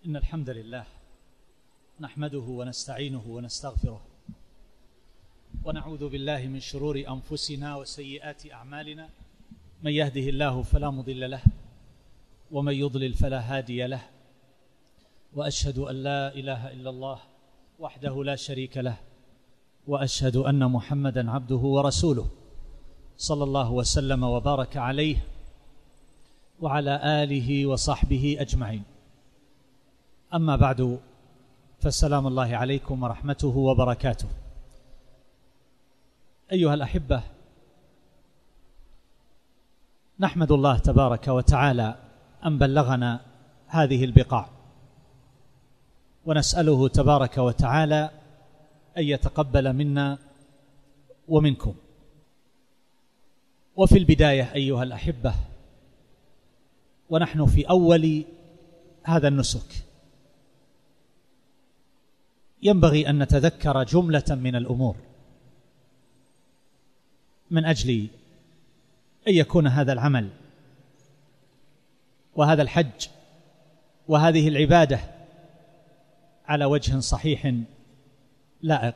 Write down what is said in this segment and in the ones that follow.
إن الحمد لله نحمده ونستعينه ونستغفره ونعوذ بالله من شرور أنفسنا وسيئات أعمالنا. من يهده الله فلا مضل له ومن يضلل فلا هادي له، وأشهد أن لا إله إلا الله وحده لا شريك له، وأشهد أن محمدًا عبده ورسوله صلى الله وسلم وبارك عليه وعلى آله وصحبه أجمعين. أما بعد، فالسلام الله عليكم ورحمته وبركاته. أيها الأحبة، نحمد الله تبارك وتعالى أن بلغنا هذه البقاع، ونسأله تبارك وتعالى أن يتقبل منا ومنكم. وفي البداية أيها الأحبة، ونحن في أول هذا النسك، ينبغي أن نتذكر جملة من الأمور من أجل أن يكون هذا العمل وهذا الحج وهذه العبادة على وجه صحيح لائق.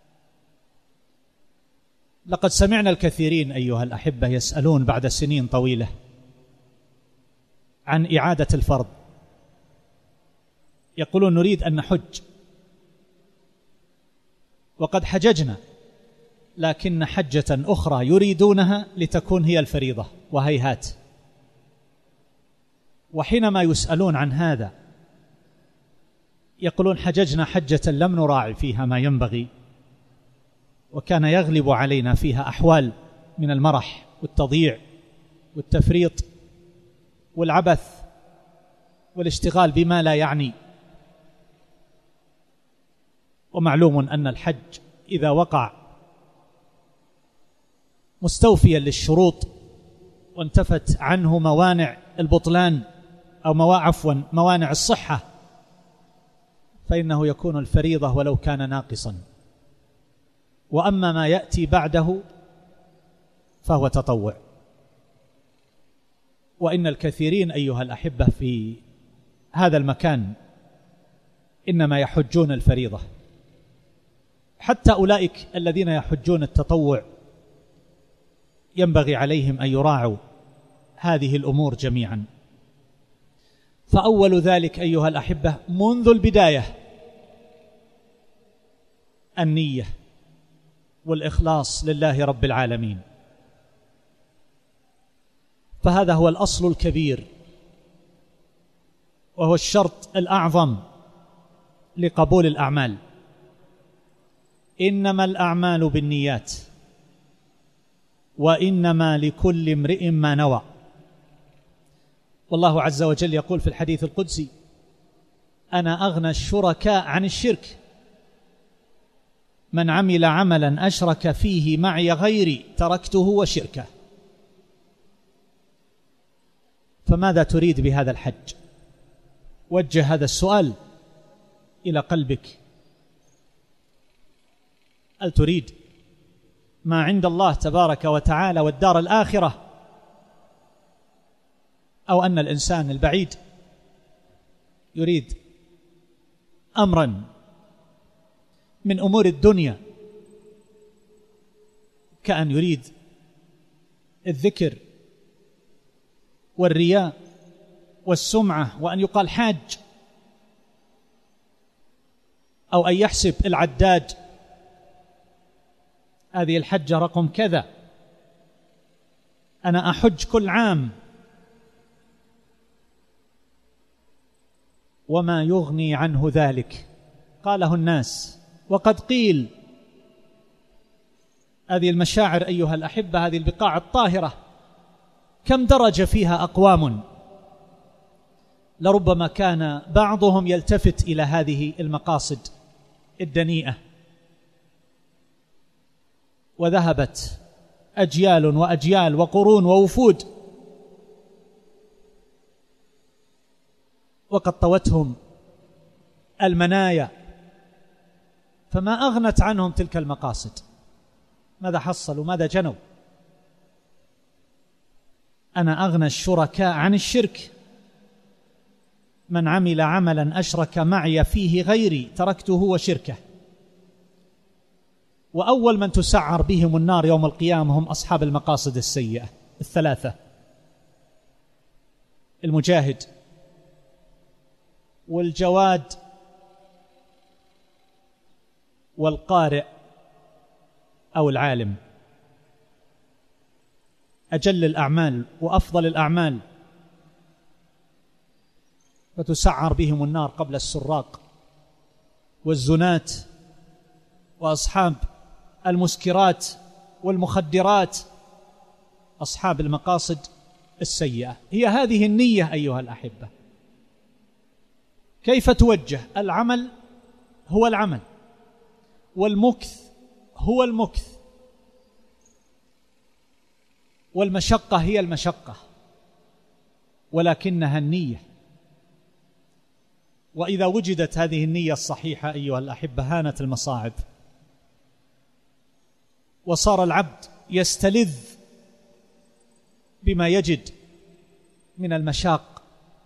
لقد سمعنا الكثيرين أيها الأحبة يسألون بعد سنين طويلة عن إعادة الفرض، يقولون نريد أن نحج وقد حججنا، لكن حجة أخرى يريدونها لتكون هي الفريضة، وهيهات. وحينما يسألون عن هذا يقولون حججنا حجة لم نراعي فيها ما ينبغي، وكان يغلب علينا فيها أحوال من المرح والتضييع والتفريط والعبث والاشتغال بما لا يعني. ومعلوم أن الحج إذا وقع مستوفيا للشروط وانتفت عنه موانع البطلان أو موانع الصحة، فإنه يكون الفريضة ولو كان ناقصا. وأما ما يأتي بعده فهو تطوع. وإن الكثيرين أيها الأحبة في هذا المكان إنما يحجون الفريضة، حتى أولئك الذين يحجون التطوع ينبغي عليهم أن يراعوا هذه الأمور جميعا. فأول ذلك أيها الأحبة منذ البداية النية والإخلاص لله رب العالمين، فهذا هو الأصل الكبير وهو الشرط الأعظم لقبول الأعمال. إنما الأعمال بالنيات وإنما لكل امرئ ما نوى. والله عز وجل يقول في الحديث القدسي: أنا أغنى الشركاء عن الشرك، من عمل عملا أشرك فيه معي غيري تركته وشركه. فماذا تريد بهذا الحج؟ وجه هذا السؤال إلى قلبك. هل تريد ما عند الله تبارك وتعالى والدار الآخرة، أو أن الإنسان البعيد يريد أمرا من أمور الدنيا، كأن يريد الذكر والرياء والسمعة وأن يقال حاج، أو أن يحسب العداد هذه الحجة رقم كذا، أنا أحج كل عام. وما يغني عنه ذلك قاله الناس وقد قيل. هذه المشاعر أيها الأحبة، هذه البقاع الطاهرة، كم درج فيها أقوام، لربما كان بعضهم يلتفت إلى هذه المقاصد الدنيئة، وذهبت أجيال وأجيال وقرون ووفود وقد طوتهم المنايا، فما أغنت عنهم تلك المقاصد. ماذا حصلوا؟ ماذا جنوا؟ أنا أغنى الشركاء عن الشرك، من عمل عملا أشرك معي فيه غيري تركته وشركه. وأول من تسعر بهم النار يوم القيامة هم أصحاب المقاصد السيئة الثلاثة: المجاهد والجواد والقارئ أو العالم. أجل الأعمال وأفضل الأعمال، فتسعر بهم النار قبل السراق والزنات وأصحاب المسكرات والمخدرات، أصحاب المقاصد السيئة. هي هذه النية أيها الأحبة. كيف توجه؟ العمل هو العمل، والمكث هو المكث، والمشقة هي المشقة، ولكنها النية. وإذا وجدت هذه النية الصحيحة أيها الأحبة هانت المصاعب، وصار العبد يستلذ بما يجد من المشاق،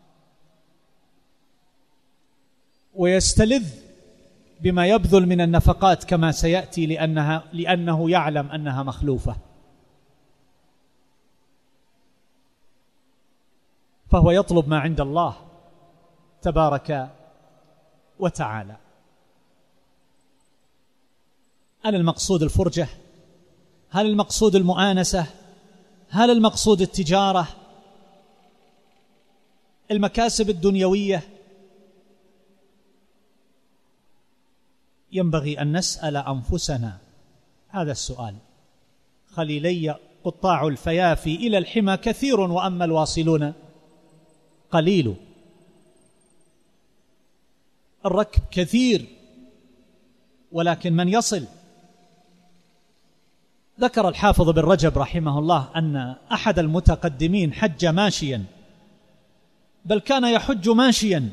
ويستلذ بما يبذل من النفقات كما سيأتي، لأنه يعلم أنها مخلوفة، فهو يطلب ما عند الله تبارك وتعالى. هل المقصود الفرجة؟ هل المقصود المؤانسة؟ هل المقصود التجارة؟ المكاسب الدنيوية؟ ينبغي أن نسأل أنفسنا هذا السؤال. خليلي قطاع الفيافي إلى الحمى كثير وأما الواصلون قليل. الركب كثير ولكن من يصل؟ ذكر الحافظ بن رجب رحمه الله أن أحد المتقدمين حج ماشيا، بل كان يحج ماشيا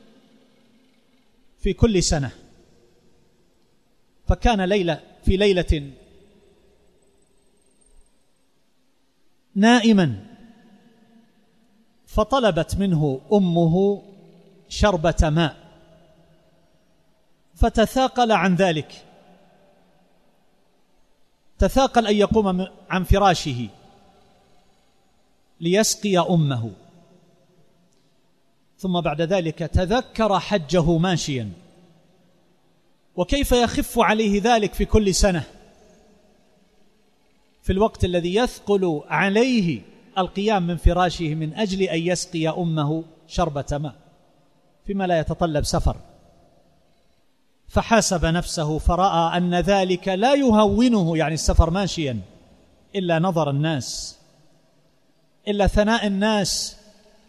في كل سنة، فكان في ليلة نائما، فطلبت منه أمه شربة ماء، فتثاقل عن ذلك، تثاقل أن يقوم عن فراشه ليسقي أمه، ثم بعد ذلك تذكر حجه ماشيا، وكيف يخف عليه ذلك في كل سنة في الوقت الذي يثقل عليه القيام من فراشه من أجل أن يسقي أمه شربة ماء فيما لا يتطلب سفر. فحاسب نفسه فرأى أن ذلك لا يهونه، يعني السفر ماشيا، إلا نظر الناس، إلا ثناء الناس،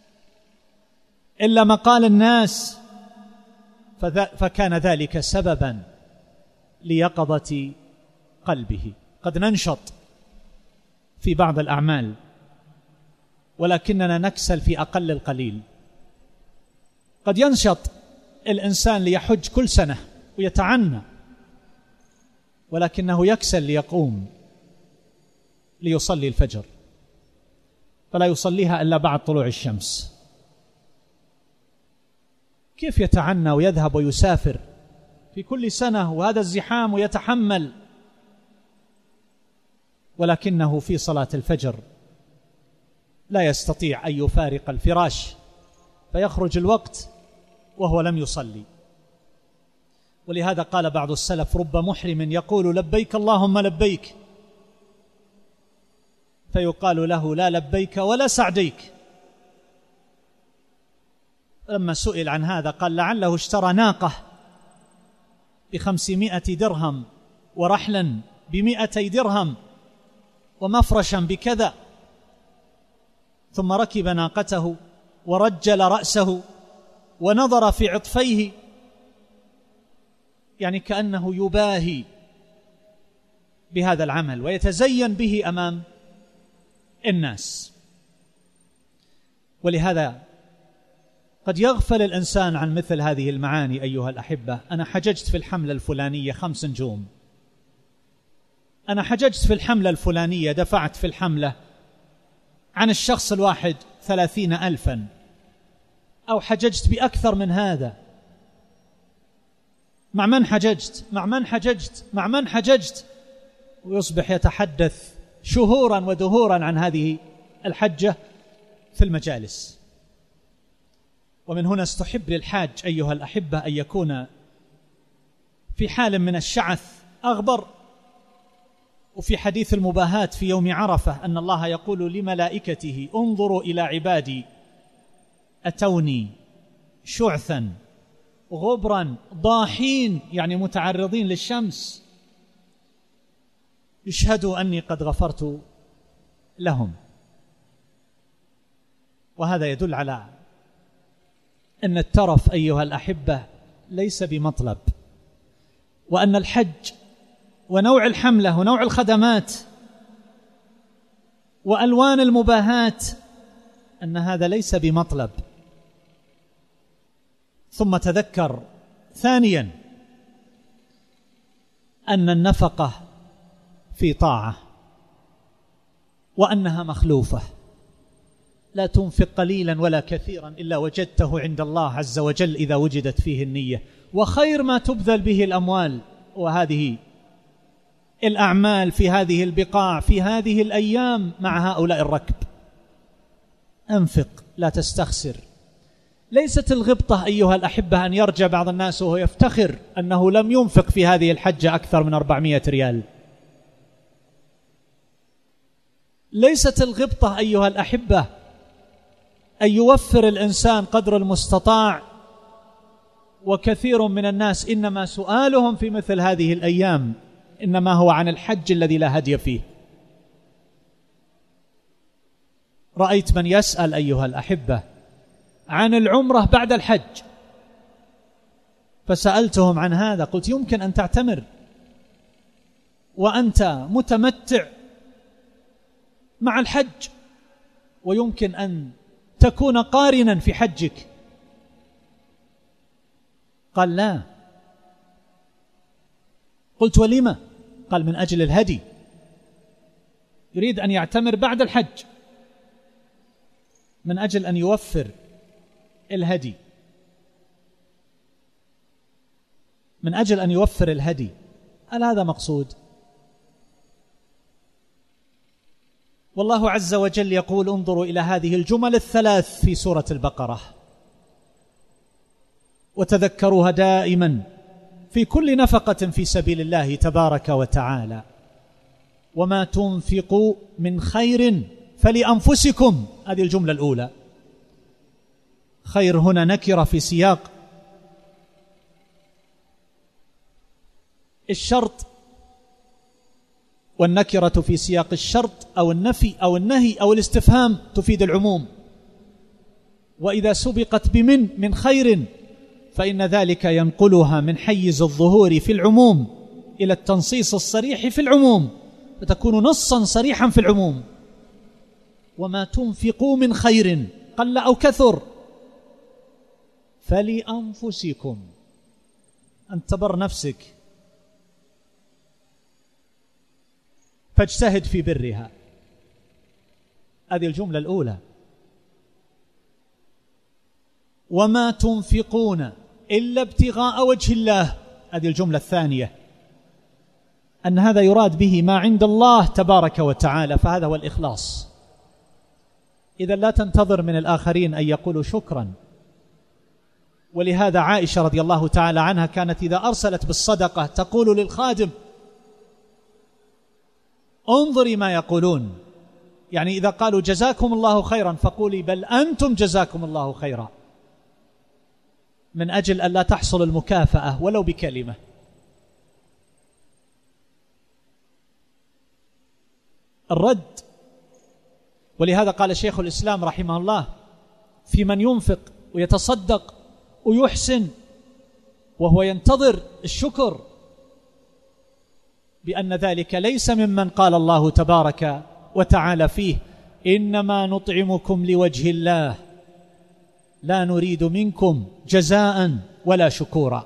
إلا مقال الناس، فكان ذلك سببا ليقظة قلبه. قد ننشط في بعض الأعمال ولكننا نكسل في أقل القليل. قد ينشط الإنسان ليحج كل سنة ويتعنى، ولكنه يكسل ليقوم ليصلي الفجر، فلا يصليها إلا بعد طلوع الشمس. كيف يتعنى ويذهب ويسافر في كل سنة وهذا الزحام ويتحمل، ولكنه في صلاة الفجر لا يستطيع أن يفارق الفراش، فيخرج الوقت وهو لم يصلي. ولهذا قال بعض السلف: رب محرم يقول لبيك اللهم لبيك، فيقال له: لا لبيك ولا سعديك. لما سئل عن هذا قال: لعله اشترى ناقة ب500 درهم ورحلا ب200 درهم ومفرشا بكذا، ثم ركب ناقته ورجل رأسه ونظر في عطفيه، يعني كأنه يباهي بهذا العمل ويتزين به أمام الناس. ولهذا قد يغفل الإنسان عن مثل هذه المعاني أيها الأحبة. أنا حججت في الحملة الفلانية 5 نجوم، أنا حججت في الحملة الفلانية دفعت في الحملة عن الشخص الواحد 30,000، أو حججت بأكثر من هذا؟ مع من حججت؟ مع من حججت؟ مع من حججت؟ ويصبح يتحدث شهورا ودهورا عن هذه الحجة في المجالس. ومن هنا استحب للحاج أيها الأحبة أن يكون في حال من الشعث أغبر. وفي حديث المباهاة في يوم عرفة أن الله يقول لملائكته انظروا إلى عبادي أتوني شعثا غبرا ضاحين، يعني متعرضين للشمس، يشهدوا أني قد غفرت لهم. وهذا يدل على أن الترف أيها الأحبة ليس بمطلب، وأن الحج ونوع الحملة ونوع الخدمات وألوان المباهات أن هذا ليس بمطلب. ثم تذكر ثانيا أن النفقة في طاعة وأنها مخلوفة، لا تنفق قليلا ولا كثيرا إلا وجدته عند الله عز وجل إذا وجدت فيه النية. وخير ما تبذل به الأموال وهذه الأعمال في هذه البقاع في هذه الأيام مع هؤلاء الركب. أنفق لا تستخسر. ليست الغبطة أيها الأحبة أن يرجع بعض الناس وهو يفتخر أنه لم ينفق في هذه الحجة أكثر من 400 ريال. ليست الغبطة أيها الأحبة أن يوفر الإنسان قدر المستطاع، وكثير من الناس إنما سؤالهم في مثل هذه الأيام إنما هو عن الحج الذي لا هدي فيه. رأيت من يسأل أيها الأحبة عن العمرة بعد الحج، فسألتهم عن هذا، قلت يمكن أن تعتمر وأنت متمتع مع الحج، ويمكن أن تكون قارنا في حجك. قال لا. قلت ولما؟ قال من أجل الهدي، يريد أن يعتمر بعد الحج من أجل أن يوفر الهدي، من أجل أن يوفر الهدي. هل هذا مقصود؟ والله عز وجل يقول انظروا إلى هذه الجمل الثلاث في سورة البقرة وتذكروها دائما في كل نفقة في سبيل الله تبارك وتعالى. وما تنفقوا من خير فلأنفسكم، هذه الجملة الأولى. خير هنا نكرة في سياق الشرط، والنكرة في سياق الشرط أو النفي أو النهي أو الاستفهام تفيد العموم. وإذا سبقت من خير فإن ذلك ينقلها من حيز الظهور في العموم إلى التنصيص الصريح في العموم، فتكون نصا صريحا في العموم. وما تنفقوا من خير قل أو كثر فلأنفسكم، انتبر نفسك فاجتهد في برها. هذه الجملة الأولى. وما تنفقون إلا ابتغاء وجه الله، هذه الجملة الثانية، أن هذا يراد به ما عند الله تبارك وتعالى، فهذا هو الإخلاص. إذا لا تنتظر من الآخرين أن يقولوا شكرا. ولهذا عائشة رضي الله تعالى عنها كانت إذا أرسلت بالصدقة تقول للخادم انظري ما يقولون، يعني إذا قالوا جزاكم الله خيرا فقولي بل أنتم جزاكم الله خيرا، من أجل أن لا تحصل المكافأة ولو بكلمة. الرد. ولهذا قال شيخ الإسلام رحمه الله في من ينفق ويتصدق ويحسن وهو ينتظر الشكر بأن ذلك ليس ممن قال الله تبارك وتعالى فيه إنما نطعمكم لوجه الله لا نريد منكم جزاء ولا شكورا.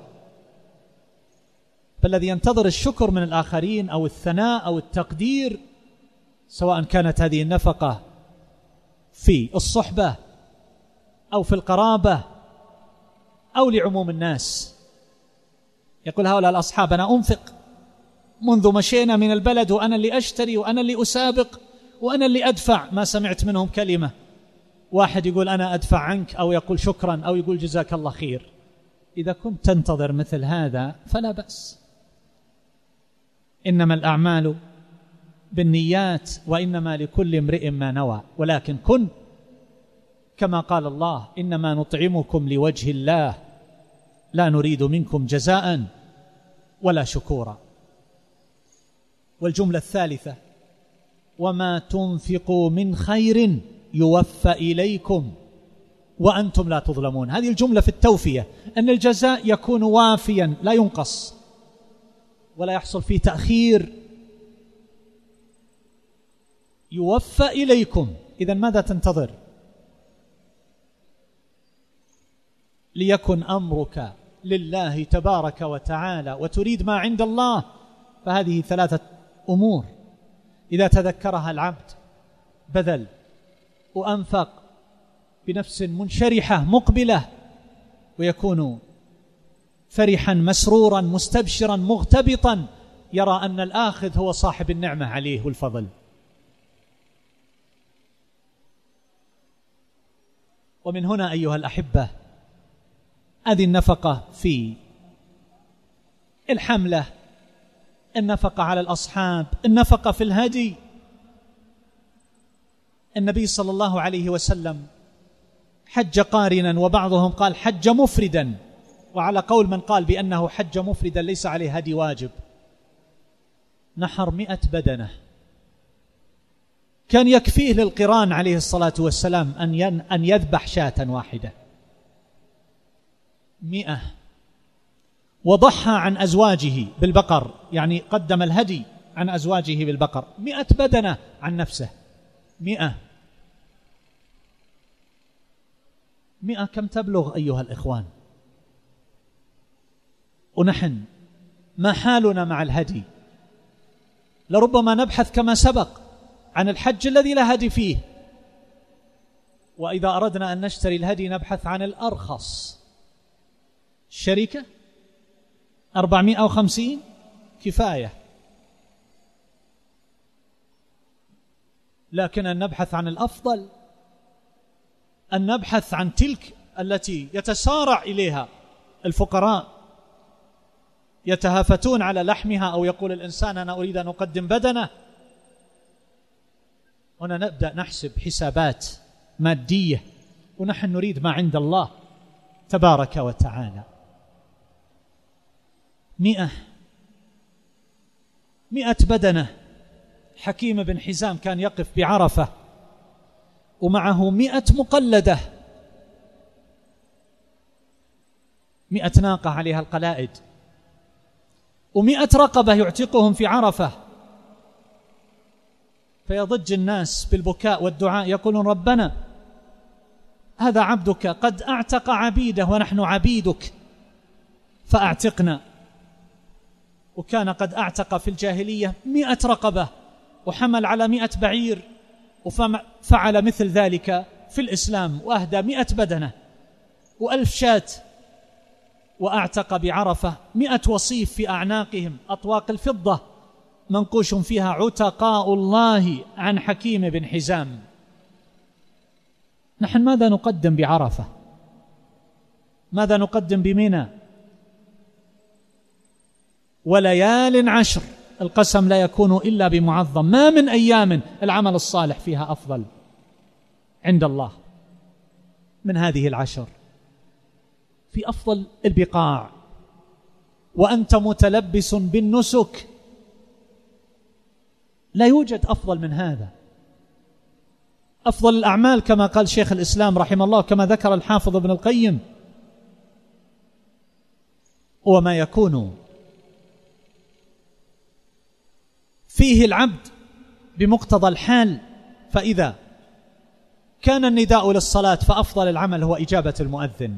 فالذي ينتظر الشكر من الآخرين أو الثناء أو التقدير، سواء كانت هذه النفقة في الصحبة أو في القرابة أو لعموم الناس. يقول هؤلاء الأصحاب أنا أنفق منذ مشينا من البلد، وأنا اللي أشتري وأنا اللي أسابق وأنا اللي أدفع، ما سمعت منهم كلمة واحد يقول أنا أدفع عنك، أو يقول شكرا، أو يقول جزاك الله خير. إذا كنت تنتظر مثل هذا فلا بأس، إنما الأعمال بالنيات وإنما لكل امرئ ما نوى، ولكن كن كما قال الله إنما نطعمكم لوجه الله لا نريد منكم جزاء ولا شكورا. والجملة الثالثة وما تنفقوا من خير يوفى إليكم وأنتم لا تظلمون. هذه الجملة في التوفية، أن الجزاء يكون وافيا لا ينقص ولا يحصل فيه تأخير. يوفى إليكم، إذن ماذا تنتظر؟ ليكن أمرك لله تبارك وتعالى وتريد ما عند الله، فهذه ثلاثة أمور إذا تذكرها العبد بذل وأنفق بنفس منشرحة مقبلة، ويكون فرحا مسرورا مستبشرا مغتبطا، يرى أن الآخذ هو صاحب النعمة عليه والفضل. ومن هنا أيها الأحبة هذه النفقة في الحملة، النفقة على الأصحاب، النفقة في الهدي. النبي صلى الله عليه وسلم حج قارنا، وبعضهم قال حج مفردا، وعلى قول من قال بأنه حج مفردا ليس عليه هدي واجب. نحر 100 بدنة، كان يكفيه للقران عليه الصلاة والسلام أن يذبح شاة واحدة 100. وضحى عن أزواجه بالبقر، يعني قدم الهدي عن أزواجه بالبقر. 100 بدنة عن نفسه. 100 كم تبلغ أيها الإخوان؟ ونحن ما حالنا مع الهدي؟ لربما نبحث كما سبق عن الحج الذي لا هدي فيه، وإذا أردنا أن نشتري الهدي نبحث عن الأرخص. الشركة 450 كفاية، لكن أن نبحث عن الأفضل، أن نبحث عن تلك التي يتسارع إليها الفقراء، يتهافتون على لحمها، أو يقول الإنسان أنا أريد أن أقدم بدنة. هنا نبدأ نحسب حسابات مادية، ونحن نريد ما عند الله تبارك وتعالى. 100 بدنة. حكيم بن حزام كان يقف بعرفة ومعه 100 مقلدة، 100 ناقة عليها القلائد، و100 رقبة يعتقهم في عرفة. فيضج الناس بالبكاء والدعاء يقولون ربنا هذا عبدك قد أعتق عبيده ونحن عبيدك فأعتقنا. وكان قد أعتق في الجاهلية 100 رقبة، وحمل على 100 بعير، وفعل مثل ذلك في الإسلام، وأهدى 100 بدنة و1000 شاة، وأعتق بعرفة 100 وصيف في أعناقهم أطواق الفضة منقوش فيها عتقاء الله عن حكيم بن حزام. نحن ماذا نقدم بعرفة؟ ماذا نقدم بمنى؟ وليال 10 القسم لا يكون إلا بمعظم. ما من أيام العمل الصالح فيها أفضل عند الله من هذه 10 في أفضل البقاع، وأنت متلبس بالنسك. لا يوجد أفضل من هذا. أفضل الأعمال كما قال شيخ الإسلام رحمه الله، كما ذكر الحافظ ابن القيم، وما يكون فيه العبد بمقتضى الحال. فإذا كان النداء للصلاة فأفضل العمل هو إجابة المؤذن،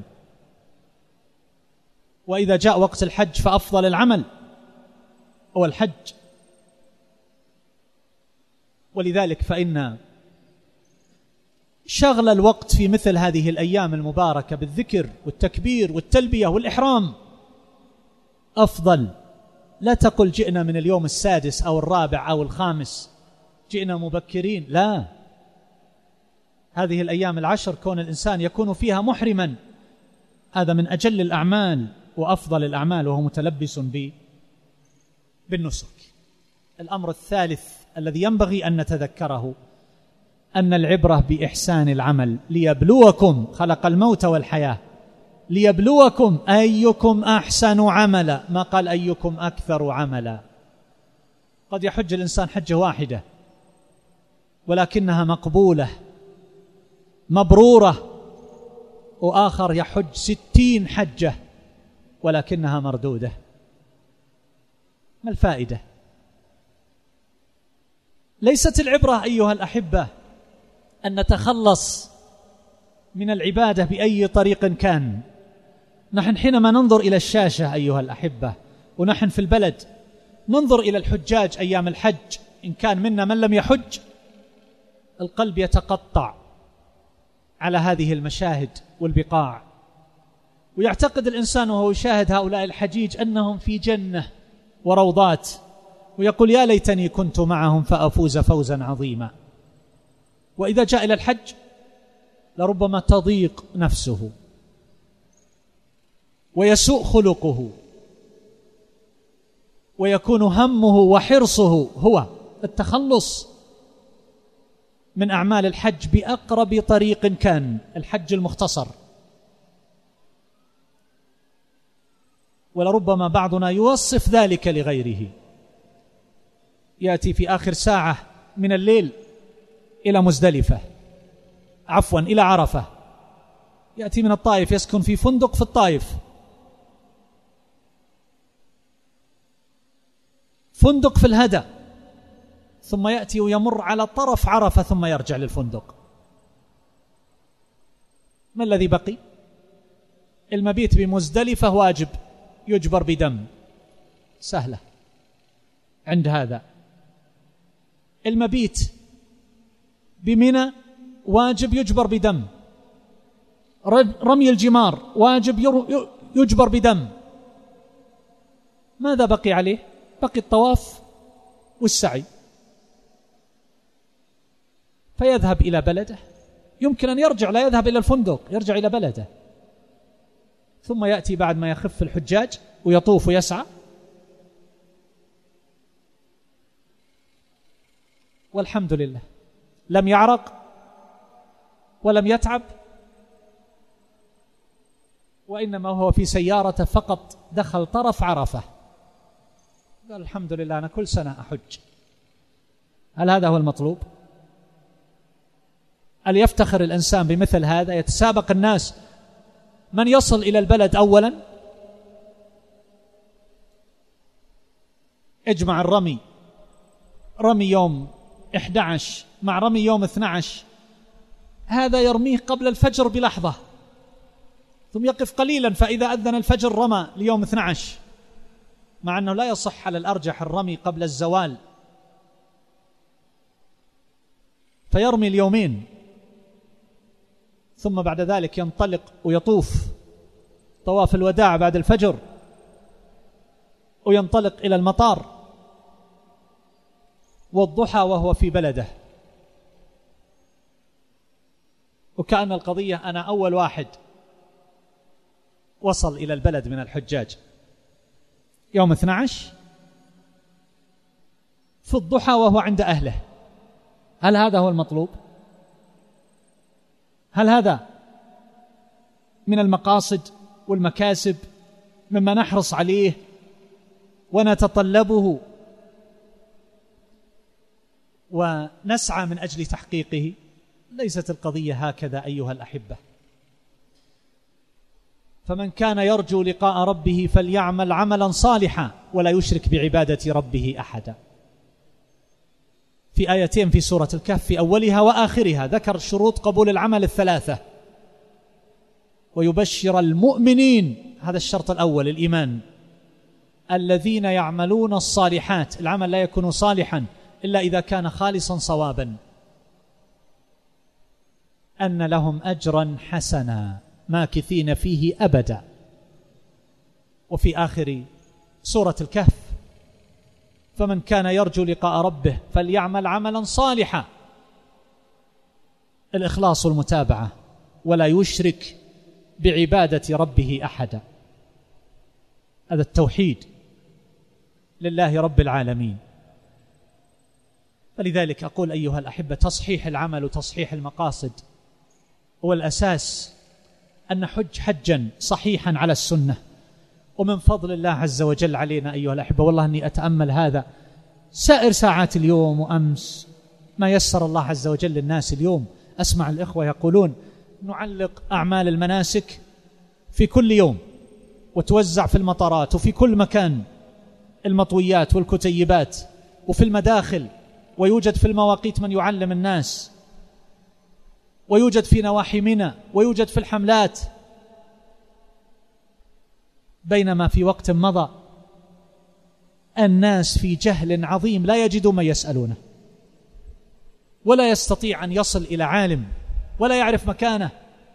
وإذا جاء وقت الحج فأفضل العمل هو الحج. ولذلك فإن شغل الوقت في مثل هذه الأيام المباركة بالذكر والتكبير والتلبية والإحرام أفضل. لا تقل جئنا من اليوم السادس أو الرابع أو الخامس، جئنا مبكرين، لا. هذه الأيام العشر كون الإنسان يكون فيها محرما هذا من أجل الأعمال وأفضل الأعمال، وهو متلبس بالنسك. الأمر الثالث الذي ينبغي أن نتذكره أن العبرة بإحسان العمل. ليبلوكم، خلق الموت والحياة، ليبلوكم أيكم أحسن عملا، ما قال أيكم أكثر عملا. قد يحج الإنسان حجة واحدة ولكنها مقبولة مبرورة، وآخر يحج 60 حجة ولكنها مردودة. ما الفائدة؟ ليست العبرة أيها الأحبة أن نتخلص من العبادة بأي طريق كان. نحن حينما ننظر إلى الشاشة أيها الأحبة ونحن في البلد، ننظر إلى الحجاج أيام الحج، إن كان منا من لم يحج القلب يتقطع على هذه المشاهد والبقاع، ويعتقد الإنسان وهو يشاهد هؤلاء الحجيج أنهم في جنة وروضات، ويقول يا ليتني كنت معهم فأفوز فوزا عظيما. وإذا جاء إلى الحج لربما تضيق نفسه ويسوء خلقه ويكون همه وحرصه هو التخلص من أعمال الحج بأقرب طريق كان، الحج المختصر. ولربما بعضنا يوصف ذلك لغيره، يأتي في آخر ساعة من الليل إلى مزدلفة، عفوا إلى عرفة، يأتي من الطائف يسكن في فندق في الطائف، فندق في الهدى، ثم يأتي ويمر على طرف عرفة ثم يرجع للفندق. ما الذي بقي؟ المبيت بمزدلفة واجب يجبر بدم، سهلة عند هذا. المبيت بمنى واجب يجبر بدم، رمي الجمار واجب يجبر بدم. ماذا بقي عليه؟ بقي الطواف والسعي. فيذهب إلى بلده، يمكن أن يرجع، لا يذهب إلى الفندق، يرجع إلى بلده، ثم يأتي بعد ما يخف الحجاج ويطوف ويسعى، والحمد لله لم يعرق ولم يتعب، وإنما هو في سيارة فقط دخل طرف عرفة، قال الحمد لله أنا كل سنة أحج. هل هذا هو المطلوب؟ هل يفتخر الإنسان بمثل هذا؟ يتسابق الناس من يصل إلى البلد أولا؟ اجمع الرمي، رمي يوم 11 مع رمي يوم 12، هذا يرميه قبل الفجر بلحظة ثم يقف قليلا، فإذا أذن الفجر رمى ليوم 12، مع أنه لا يصح على الأرجح الرمي قبل الزوال، فيرمي اليومين، ثم بعد ذلك ينطلق ويطوف طواف الوداع بعد الفجر، وينطلق إلى المطار والضحى وهو في بلده. وكأن القضية أنا أول واحد وصل إلى البلد من الحجاج يوم 12 في الضحى وهو عند أهله. هل هذا هو المطلوب؟ هل هذا من المقاصد والمكاسب مما نحرص عليه ونتطلبه ونسعى من أجل تحقيقه؟ ليست القضية هكذا أيها الأحبة. فمن كان يرجو لقاء ربه فليعمل عملا صالحا ولا يشرك بعبادة ربه أحدا. في آيتين في سورة الكهف في أولها وآخرها ذكر شروط قبول العمل الثلاثة، ويبشر المؤمنين، هذا الشرط الأول الإيمان، الذين يعملون الصالحات. العمل لا يكون صالحا إلا إذا كان خالصا صوابا. أن لهم أجرا حسنا ماكثين فيه أبدا. وفي آخر سورة الكهف: فمن كان يرجو لقاء ربه فليعمل عملا صالحا. الإخلاص والمتابعة، ولا يشرك بعبادة ربه أحدا. هذا التوحيد لله رب العالمين. فلذلك أقول أيها الأحبة: تصحيح العمل وتصحيح المقاصد هو الأساس، أن نحج حجا صحيحا على السنة. ومن فضل الله عز وجل علينا أيها الأحبة، والله أني أتأمل هذا سائر ساعات اليوم وأمس، ما يسر الله عز وجل للناس اليوم. أسمع الإخوة يقولون: نعلق أعمال المناسك في كل يوم، وتوزع في المطارات وفي كل مكان، المطويات والكتيبات، وفي المداخل، ويوجد في المواقيت من يعلم الناس، ويوجد في نواحي منى، ويوجد في الحملات. بينما في وقت مضى الناس في جهل عظيم، لا يجدوا من يسألونه، ولا يستطيع أن يصل إلى عالم، ولا يعرف مكانه.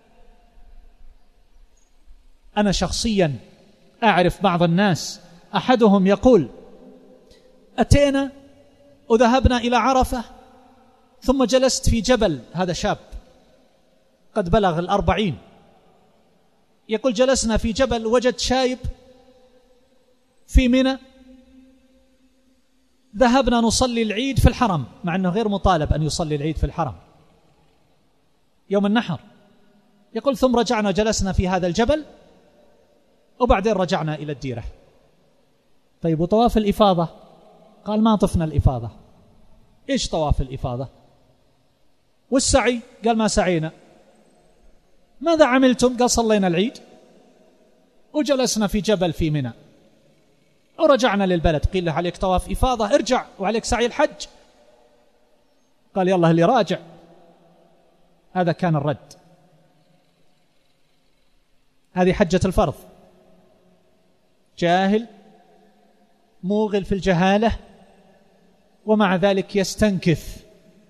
أنا شخصيا أعرف بعض الناس، أحدهم يقول: أتينا وذهبنا إلى عرفة ثم جلست في جبل. هذا شاب قد بلغ 40، يقول: جلسنا في جبل، وجد شايب في منى، ذهبنا نصلي العيد في الحرم، مع أنه غير مطالب أن يصلي العيد في الحرم يوم النحر. يقول: ثم رجعنا جلسنا في هذا الجبل، وبعدين رجعنا إلى الديرة. طيب وطواف الإفاضة؟ قال: ما طفنا الإفاضة. إيش طواف الإفاضة؟ والسعي؟ قال: ما سعينا. ماذا عملتم؟ قال: صلينا العيد وجلسنا في جبل في منى ورجعنا للبلد. قيل له: عليك طواف إفاضة، ارجع، وعليك سعي الحج. قال: يلا اللي راجع. هذا كان الرد. هذه حجة الفرض. جاهل موغل في الجهالة، ومع ذلك يستنكف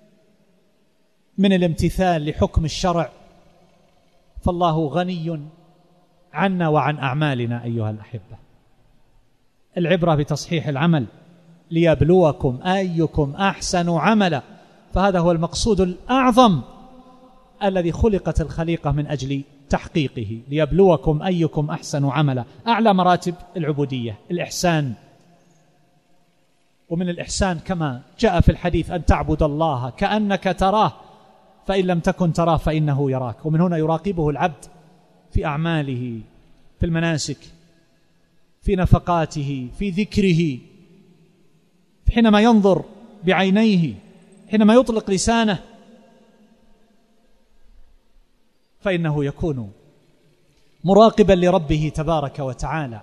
من الامتثال لحكم الشرع. فالله غني عنا وعن أعمالنا أيها الأحبة. العبرة بتصحيح العمل ليبلوكم أيكم أحسن عملا، فهذا هو المقصود الأعظم الذي خلقت الخليقة من أجل تحقيقه، ليبلوكم أيكم أحسن عملا. أعلى مراتب العبودية الإحسان. ومن الإحسان كما جاء في الحديث أن تعبد الله كأنك تراه، فإن لم تكن تراه فإنه يراك. ومن هنا يراقبه العبد في أعماله، في المناسك، في نفقاته، في ذكره، حينما ينظر بعينيه، حينما يطلق لسانه، فإنه يكون مراقبا لربه تبارك وتعالى.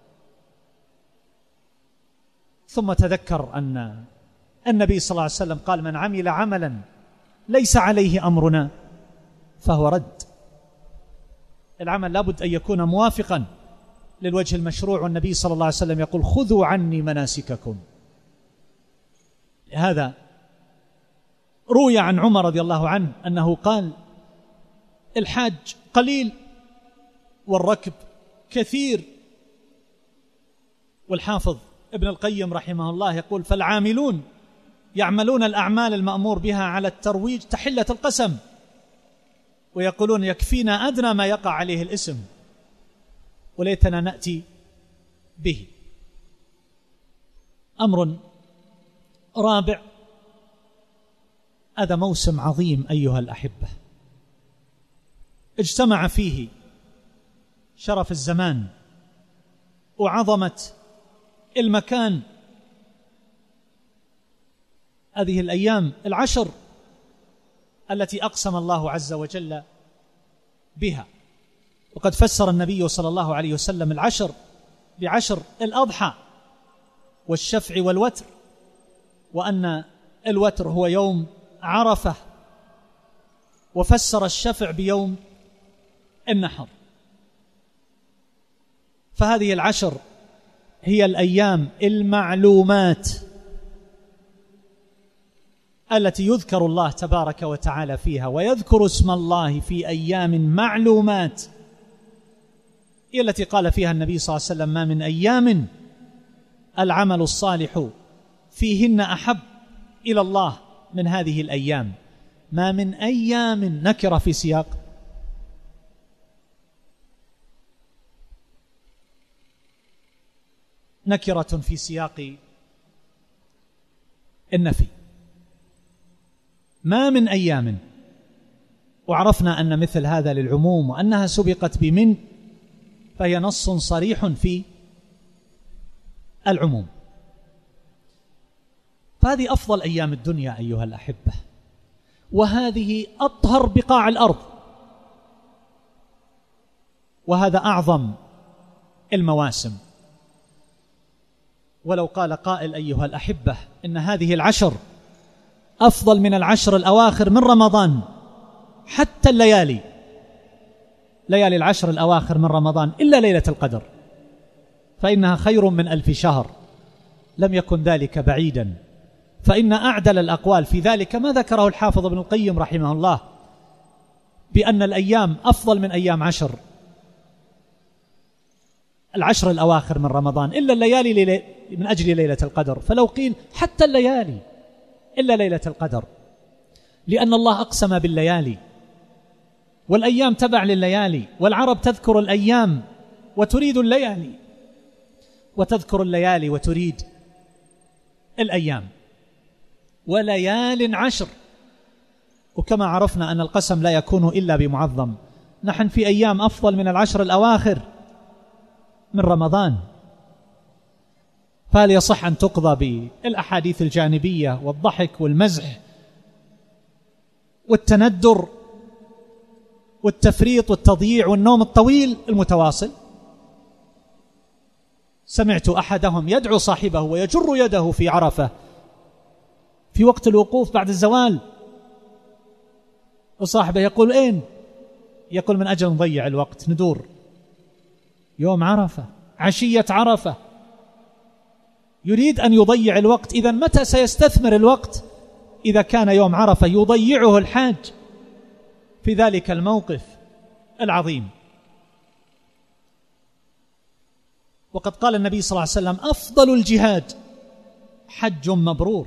ثم تذكر أن النبي صلى الله عليه وسلم قال: من عمل عملا ليس عليه أمرنا فهو رد. العمل لابد أن يكون موافقا للوجه المشروع، والنبي صلى الله عليه وسلم يقول: خذوا عني مناسككم. هذا روي عن عمر رضي الله عنه أنه قال: الحاج قليل والركب كثير. والحافظ ابن القيم رحمه الله يقول: فالعاملون يعملون الأعمال المأمور بها على الترويج تحلة القسم، ويقولون يكفينا أدنى ما يقع عليه الاسم وليتنا نأتي به. أمر رابع: هذا موسم عظيم أيها الأحبة، اجتمع فيه شرف الزمان وعظمة المكان. هذه الأيام العشر التي أقسم الله عز وجل بها، وقد فسر النبي صلى الله عليه وسلم العشر بعشر الأضحى والشفع والوتر، وأن الوتر هو يوم عرفة، وفسر الشفع بيوم النحر. فهذه العشر هي الأيام المعلومات التي يذكر الله تبارك وتعالى فيها، ويذكر اسم الله في أيام معلومات، هي التي قال فيها النبي صلى الله عليه وسلم: ما من أيام العمل الصالح فيهن أحب إلى الله من هذه الأيام. ما من أيام نكرة في سياق نكرة في سياق النفي. ما من أيام، وعرفنا أن مثل هذا للعموم، وأنها سبقت بمن، فهي نص صريح في العموم. فهذه أفضل أيام الدنيا أيها الأحبة، وهذه أطهر بقاع الأرض، وهذا أعظم المواسم. ولو قال قائل أيها الأحبة إن هذه العشر أفضل من العشر الأواخر من رمضان، حتى ليالي العشر الأواخر من رمضان إلا ليلة القدر فإنها خير من 1000 شهر، لم يكن ذلك بعيدا. فإن أعدل الأقوال في ذلك ما ذكره الحافظ ابن القيم رحمه الله، بأن الأيام أفضل من أيام العشر الأواخر من رمضان، إلا الليالي من أجل ليلة القدر. فلو قيل حتى الليالي إلا ليلة القدر، لأن الله أقسم بالليالي، والأيام تبع لليالي، والعرب تذكر الأيام وتريد الليالي، وتذكر الليالي وتريد الأيام. وليال عشر، وكما عرفنا أن القسم لا يكون إلا بمعظم. نحن في أيام أفضل من العشر الأواخر من رمضان، فهل يصح أن تقضى بالأحاديث الجانبية والضحك والمزح والتندر والتفريط والتضييع والنوم الطويل المتواصل؟ سمعت أحدهم يدعو صاحبه ويجر يده في عرفة في وقت الوقوف بعد الزوال، وصاحبه يقول: أين؟ يقول: من أجل نضيع الوقت، ندور يوم عرفة، عشية عرفة، يريد أن يضيع الوقت. إذن متى سيستثمر الوقت؟ إذا كان يوم عرفة يضيعه الحاج في ذلك الموقف العظيم. وقد قال النبي صلى الله عليه وسلم: أفضل الجهاد حج مبرور.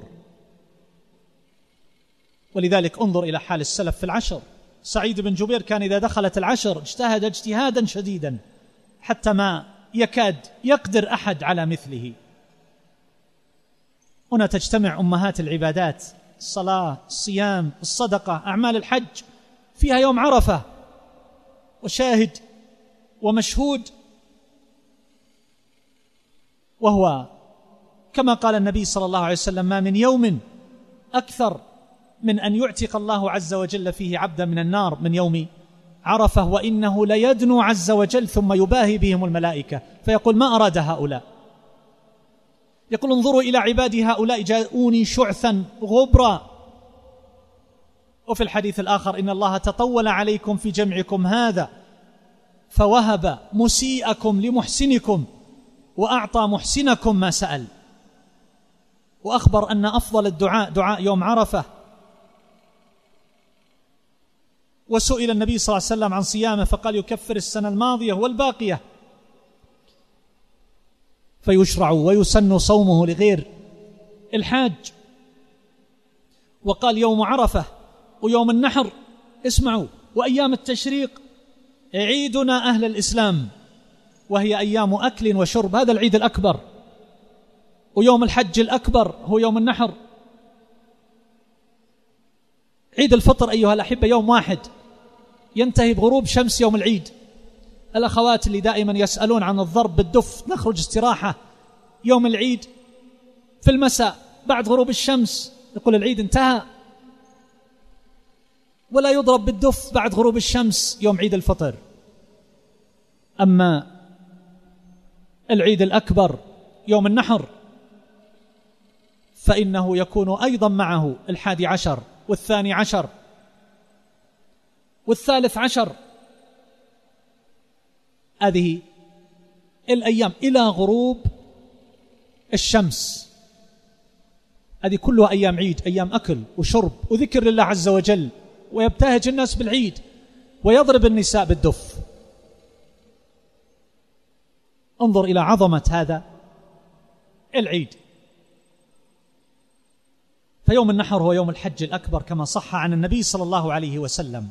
ولذلك انظر إلى حال السلف في العشر. سعيد بن جبير كان إذا دخلت العشر اجتهد اجتهادا شديدا حتى ما يكاد يقدر أحد على مثله. هنا تجتمع أمهات العبادات، الصلاة، الصيام، الصدقة، أعمال الحج، فيها يوم عرفة وشاهد ومشهود، وهو كما قال النبي صلى الله عليه وسلم: ما من يوم أكثر من أن يعتق الله عز وجل فيه عبدا من النار من يوم عرفة، وإنه ليدنو عز وجل ثم يباهي بهم الملائكة فيقول: ما أراد هؤلاء؟ يقول: انظروا إلى عبادي هؤلاء جاءوني شعثا غبرا. وفي الحديث الآخر: إن الله تطول عليكم في جمعكم هذا فوهب مسيئكم لمحسنكم وأعطى محسنكم ما سأل. وأخبر أن أفضل الدعاء دعاء يوم عرفة. وسئل النبي صلى الله عليه وسلم عن صيامه فقال: يكفر السنة الماضية والباقية، فيشرع ويسن صومه لغير الحاج. وقال: يوم عرفة ويوم النحر، اسمعوا، وأيام التشريق عيدنا أهل الإسلام، وهي أيام أكل وشرب، هذا العيد الأكبر. ويوم الحج الأكبر هو يوم النحر. عيد الفطر أيها الأحبة يوم واحد ينتهي بغروب شمس يوم العيد. الأخوات اللي دائما يسألون عن الضرب بالدف، نخرج استراحة يوم العيد في المساء بعد غروب الشمس، يقول العيد انتهى، ولا يضرب بالدف بعد غروب الشمس يوم عيد الفطر. أما العيد الأكبر يوم النحر فإنه يكون أيضا معه 11 و12 و13، هذه الأيام إلى غروب الشمس. هذه كلها أيام عيد، أيام أكل وشرب وذكر لله عز وجل، ويبتهج الناس بالعيد ويضرب النساء بالدف. انظر إلى عظمة هذا العيد. فيوم النحر هو يوم الحج الأكبر كما صح عن النبي صلى الله عليه وسلم،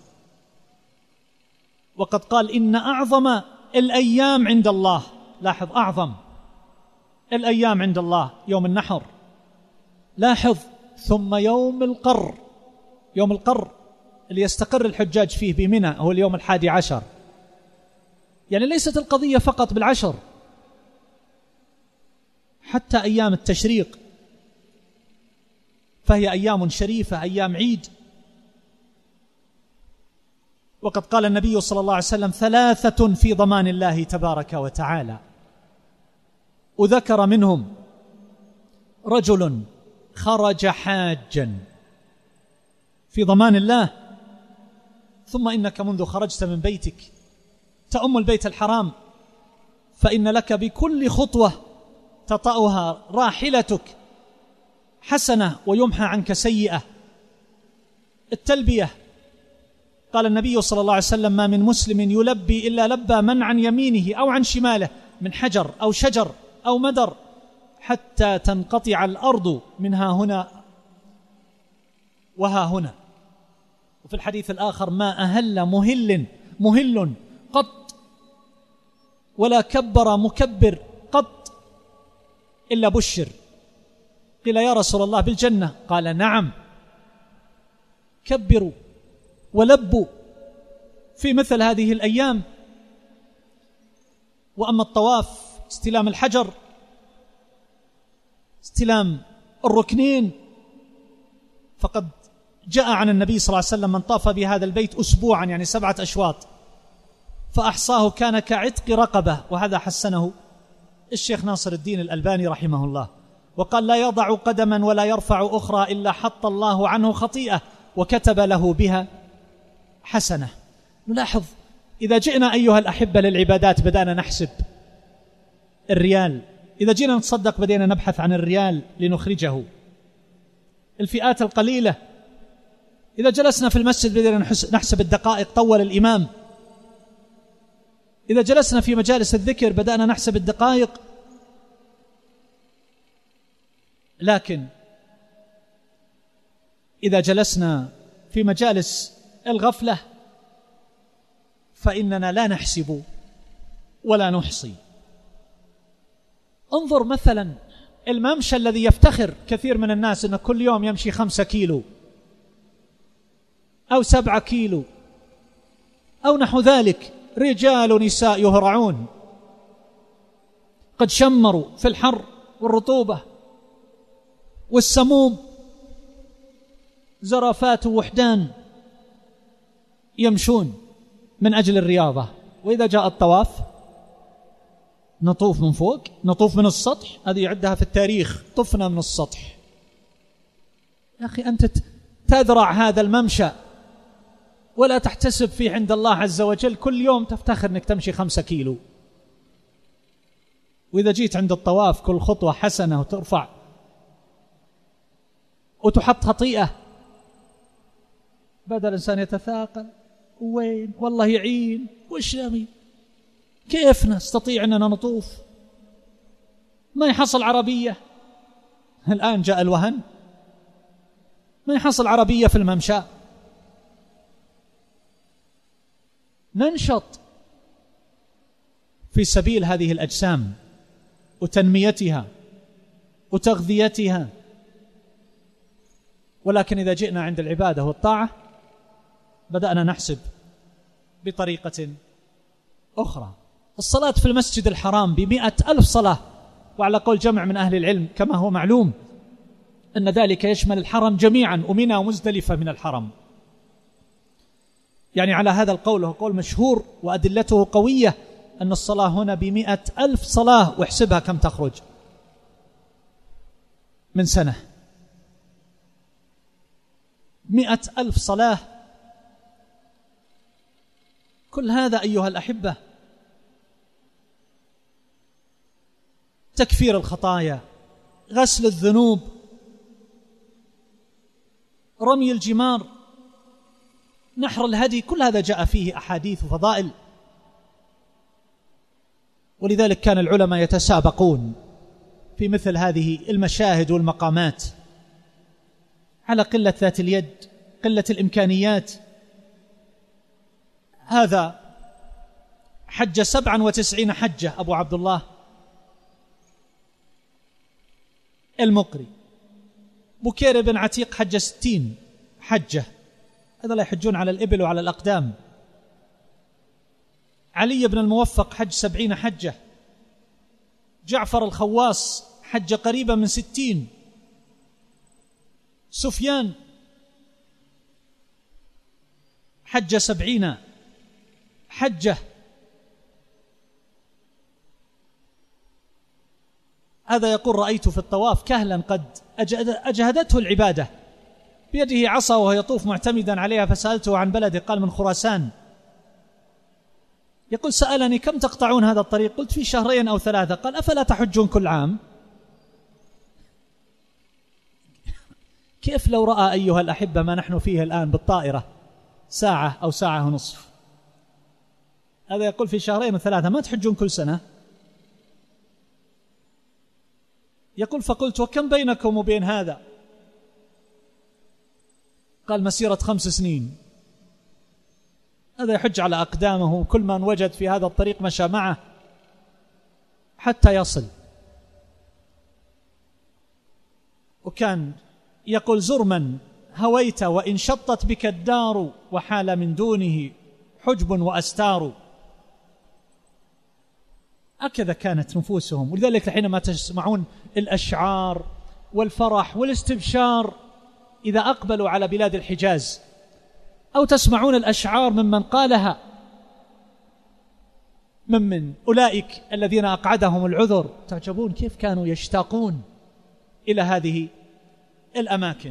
وقد قال إن أعظم الأيام عند الله، لاحظ، أعظم الأيام عند الله يوم النحر، لاحظ، ثم يوم القر. يوم القر اللي يستقر الحجاج فيه بمنى هو اليوم 11. يعني ليست القضية فقط بالعشر، حتى أيام التشريق فهي أيام شريفة، أيام عيد. وقد قال النبي صلى الله عليه وسلم 3 في ضمان الله تبارك وتعالى، وذكر منهم رجل خرج حاجا في ضمان الله، ثم إنك منذ خرجت من بيتك تأم البيت الحرام فإن لك بكل خطوة تطأها راحلتك حسنة ويمحى عنك سيئة. التلبية، قال النبي صلى الله عليه وسلم ما من مسلم يلبي إلا لبى من عن يمينه أو عن شماله من حجر أو شجر أو مدر حتى تنقطع الأرض منها هنا وها هنا. وفي الحديث الآخر ما أهل مهل قط ولا كبر مكبر قط إلا بشر. قيل يا رسول الله بالجنة؟ قال نعم، كبروا ولبوا في مثل هذه الأيام. وأما الطواف، استلام الحجر، استلام الركنين، فقد جاء عن النبي صلى الله عليه وسلم من طاف بهذا البيت أسبوعا، يعني 7 أشواط، فأحصاه كان كعتق رقبة، وهذا حسنه الشيخ ناصر الدين الألباني رحمه الله، وقال لا يضع قدما ولا يرفع أخرى إلا حط الله عنه خطيئة وكتب له بها حسنة. نلاحظ إذا جئنا أيها الأحبة للعبادات بدأنا نحسب الريال، إذا جئنا نتصدق بدأنا نبحث عن الريال لنخرجه. الفئات القليلة، إذا جلسنا في المسجد بدأنا نحسب الدقائق طول الإمام، إذا جلسنا في مجالس الذكر بدأنا نحسب الدقائق. لكن إذا جلسنا في مجالس الغفلة فإننا لا نحسب ولا نحصي. انظر مثلا الممشى الذي يفتخر كثير من الناس أنه كل يوم يمشي 5 كيلو أو 7 كيلو أو نحو ذلك، رجال نساء يهرعون قد شمروا في الحر والرطوبة والسموم، زرافات ووحدان يمشون من أجل الرياضة. وإذا جاء الطواف نطوف من فوق، نطوف من السطح، هذه يعدها في التاريخ طفنا من السطح. يا أخي أنت تذرع هذا الممشى ولا تحتسب فيه عند الله عز وجل، كل يوم تفتخر أنك تمشي 5 كيلو، وإذا جيت عند الطواف كل خطوة حسنة وترفع وتحط خطيئة، بدأ الإنسان يتثاقل، وين والله يعين وش نبي، كيف نستطيع أننا نطوف؟ ما يحصل عربية، الآن جاء الوهن، ما يحصل عربية في الممشى. ننشط في سبيل هذه الأجسام وتنميتها وتغذيتها. ولكن إذا جئنا عند العبادة والطاعة بدأنا نحسب بطريقة أخرى. الصلاة في المسجد الحرام ب100,000 صلاة، وعلى قول جمع من أهل العلم كما هو معلوم أن ذلك يشمل الحرم جميعا ومنى ومزدلفة من الحرم. يعني على هذا القول، وهو قول مشهور وأدلته قوية، أن الصلاة هنا ب100,000 صلاة، واحسبها كم تخرج من سنة. 100,000 صلاة، كل هذا أيها الأحبة تكفير الخطايا، غسل الذنوب، رمي الجمار، نحر الهدي، كل هذا جاء فيه أحاديث وفضائل. ولذلك كان العلماء يتسابقون في مثل هذه المشاهد والمقامات على قلة ذات اليد، قلة الإمكانيات. هذا حج 97 حجة أبو عبد الله المقري. بكير بن عتيق حج 60 حجة، هذا لا يحجون على الإبل وعلى الأقدام. علي بن الموفق حج 70 حجة. جعفر الخواص حج قريبا من 60. سفيان حج 70 حجة. هذا يقول: رأيت في الطواف كهلا قد أجهدته العبادة، بيده عصا وهو يطوف معتمدا عليها، فسألته عن بلده، قال: من خراسان. يقول: سألني: كم تقطعون هذا الطريق؟ قلت: في 2 أو 3. قال: أفلا تحجون كل عام؟ كيف لو رأى أيها الأحبة ما نحن فيه الآن بالطائرة 1 أو 1.5 ساعة؟ هذا يقول في 2 أو 3، ما تحجون كل سنة؟ يقول: فقلت: وكم بينكم وبين هذا؟ قال: مسيرة 5 سنين. هذا يحج على أقدامه، كل من وجد في هذا الطريق مشى معه حتى يصل. وكان يقول: زر من هويت وإن شطت بك الدار، وحال من دونه حجب وأستار. هكذا كانت نفوسهم. ولذلك حينما تسمعون الأشعار والفرح والاستبشار إذا أقبلوا على بلاد الحجاز، أو تسمعون الأشعار ممن قالها من أولئك الذين أقعدهم العذر، تعجبون كيف كانوا يشتاقون إلى هذه الأماكن.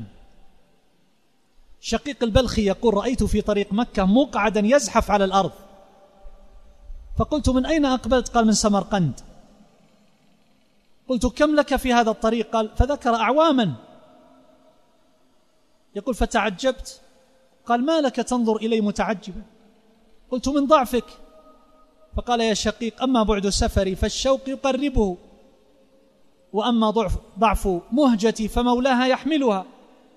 شقيق البلخي يقول: رأيت في طريق مكة مقعدا يزحف على الأرض، فقلت: من أين أقبلت؟ قال: من سمرقند. قلت: كم لك في هذا الطريق؟ قال: فذكر أعواما. يقول: فتعجبت. قال: ما لك تنظر إلي متعجبا؟ قلت: من ضعفك. فقال: يا شقيق، أما بعد سفري فالشوق يقربه، وأما ضعف مهجتي فمولاها يحملها،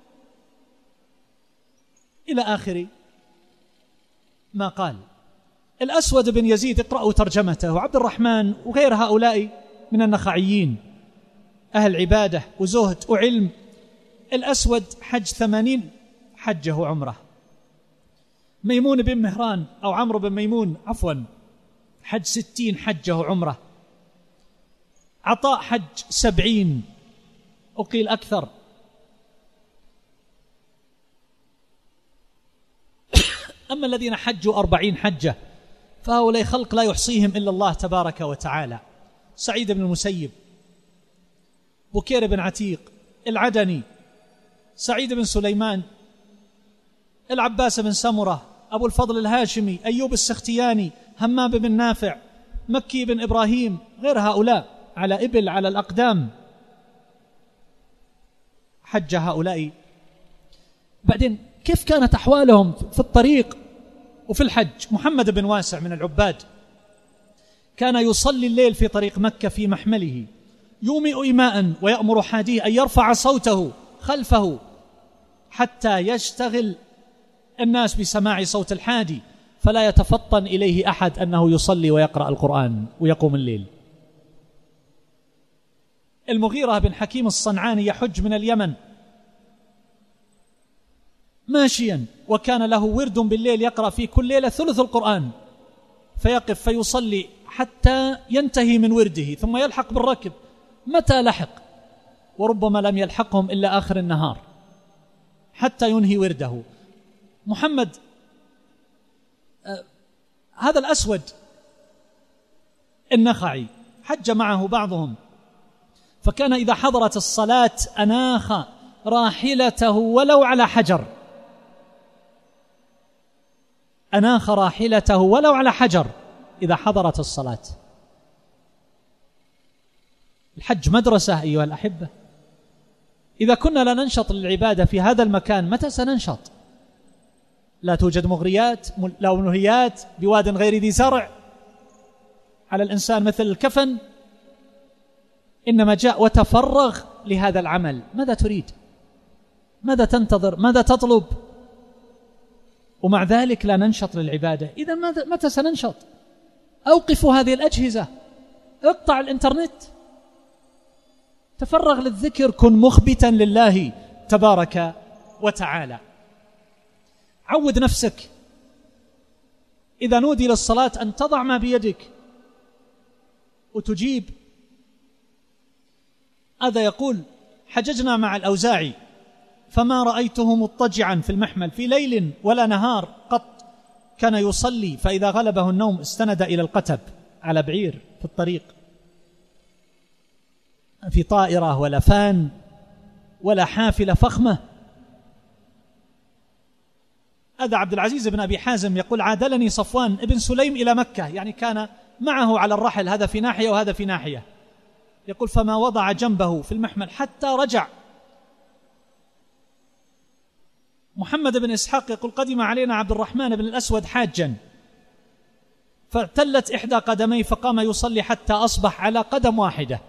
إلى آخر ما قال. الأسود بن يزيد، اقرأوا ترجمته، عبد الرحمن وغير هؤلاء من النخعيين، أهل عبادة وزهد وعلم. الأسود حج 80 حجة وعمره. ميمون بن مهران أو عمرو بن ميمون حج 60 حجة وعمره. عطاء حج 70 وقيل أكثر. أما الذين حجوا 40 حجة فهؤلاء خلق لا يحصيهم إلا الله تبارك وتعالى. سعيد بن المسيب، بكير بن عتيق، العدني، سعيد بن سليمان، العباس بن سمرة، أبو الفضل الهاشمي، أيوب السختياني، همام بن نافع، مكي بن إبراهيم، غير هؤلاء على إبل على الأقدام حج هؤلاء. بعدين كيف كانت أحوالهم في الطريق وفي الحج؟ محمد بن واسع من العباد كان يصلي الليل في طريق مكة في محمله، يومئ إيماء ويأمر حاديه أن يرفع صوته خلفه حتى يشتغل الناس بسماع صوت الحادي، فلا يتفطن إليه أحد أنه يصلي ويقرأ القرآن ويقوم الليل. المغيرة بن حكيم الصنعاني يحج من اليمن ماشيا، وكان له ورد بالليل يقرأ فيه كل ليلة ثلث القرآن، فيقف فيصلي حتى ينتهي من ورده ثم يلحق بالركب. متى لحق؟ وربما لم يلحقهم إلا آخر النهار حتى ينهي ورده. محمد هذا الأسود النخعي حج معه بعضهم، فكان إذا حضرت الصلاة أناخ راحلته ولو على حجر، أناخ راحلته ولو على حجر إذا حضرت الصلاة. الحج مدرسة أيها الأحبة، إذا كنا لا ننشط للعبادة في هذا المكان متى سننشط؟ لا توجد مغريات، لا منهيات بواد غير ذي زرع على الإنسان مثل الكفن، إنما جاء وتفرغ لهذا العمل. ماذا تريد؟ ماذا تنتظر؟ ماذا تطلب؟ ومع ذلك لا ننشط للعبادة. إذا متى سننشط؟ أوقفوا هذه الأجهزة، اقطع الإنترنت، تفرغ للذكر، كن مخبتا لله تبارك وتعالى. عود نفسك إذا نودي للصلاة أن تضع ما بيدك وتجيب. هذا يقول: حججنا مع الأوزاعي فما رأيته مضطجعا في المحمل في ليل ولا نهار قط، كان يصلي فإذا غلبه النوم استند إلى القتب على بعير في الطريق، في طائرة ولا فان ولا حافلة فخمة. هذا عبد العزيز بن أبي حازم يقول: عادلني صفوان ابن سليم إلى مكة، يعني كان معه على الرحل، هذا في ناحية وهذا في ناحية. يقول: فما وضع جنبه في المحمل حتى رجع. محمد بن إسحاق يقول: قدم علينا عبد الرحمن بن الأسود حاجا فاعتلت إحدى قدميه فقام يصلي حتى أصبح على قدم واحدة.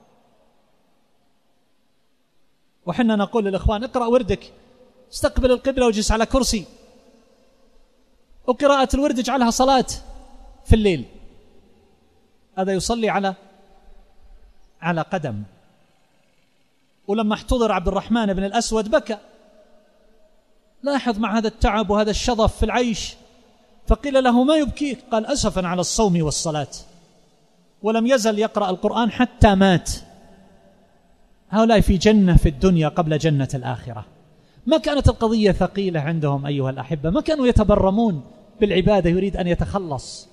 وحنا نقول للإخوان: اقرأ وردك، استقبل القبلة واجلس على كرسي، وقراءة الورد اجعلها صلاة في الليل. هذا يصلي على قدم. ولما احتضر عبد الرحمن بن الأسود بكى، لاحظ مع هذا التعب وهذا الشظف في العيش، فقيل له: ما يبكيك؟ قال: أسفا على الصوم والصلاة. ولم يزل يقرأ القرآن حتى مات. هؤلاء في جنة في الدنيا قبل جنة الآخرة. ما كانت القضية ثقيلة عندهم أيها الأحبة، ما كانوا يتبرمون بالعبادة، يريد أن يتخلص،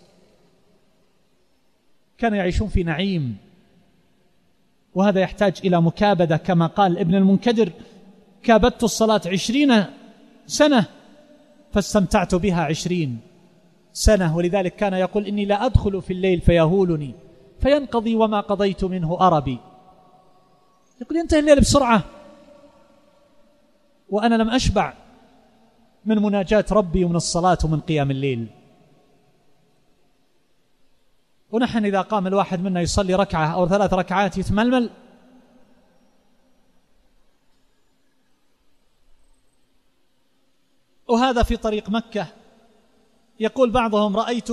كانوا يعيشون في نعيم. وهذا يحتاج إلى مكابدة، كما قال ابن المنكدر: كابدت الصلاة 20 سنة فاستمتعت بها 20 سنة. ولذلك كان يقول: إني لا أدخل في الليل فيهولني فينقضي وما قضيت منه أربي. يقول: ينتهي الليل بسرعة وأنا لم أشبع من مناجاة ربي ومن الصلاة ومن قيام الليل. ونحن إذا قام الواحد منا يصلي ركعة أو 3 ركعات يتململ. وهذا في طريق مكة. يقول بعضهم: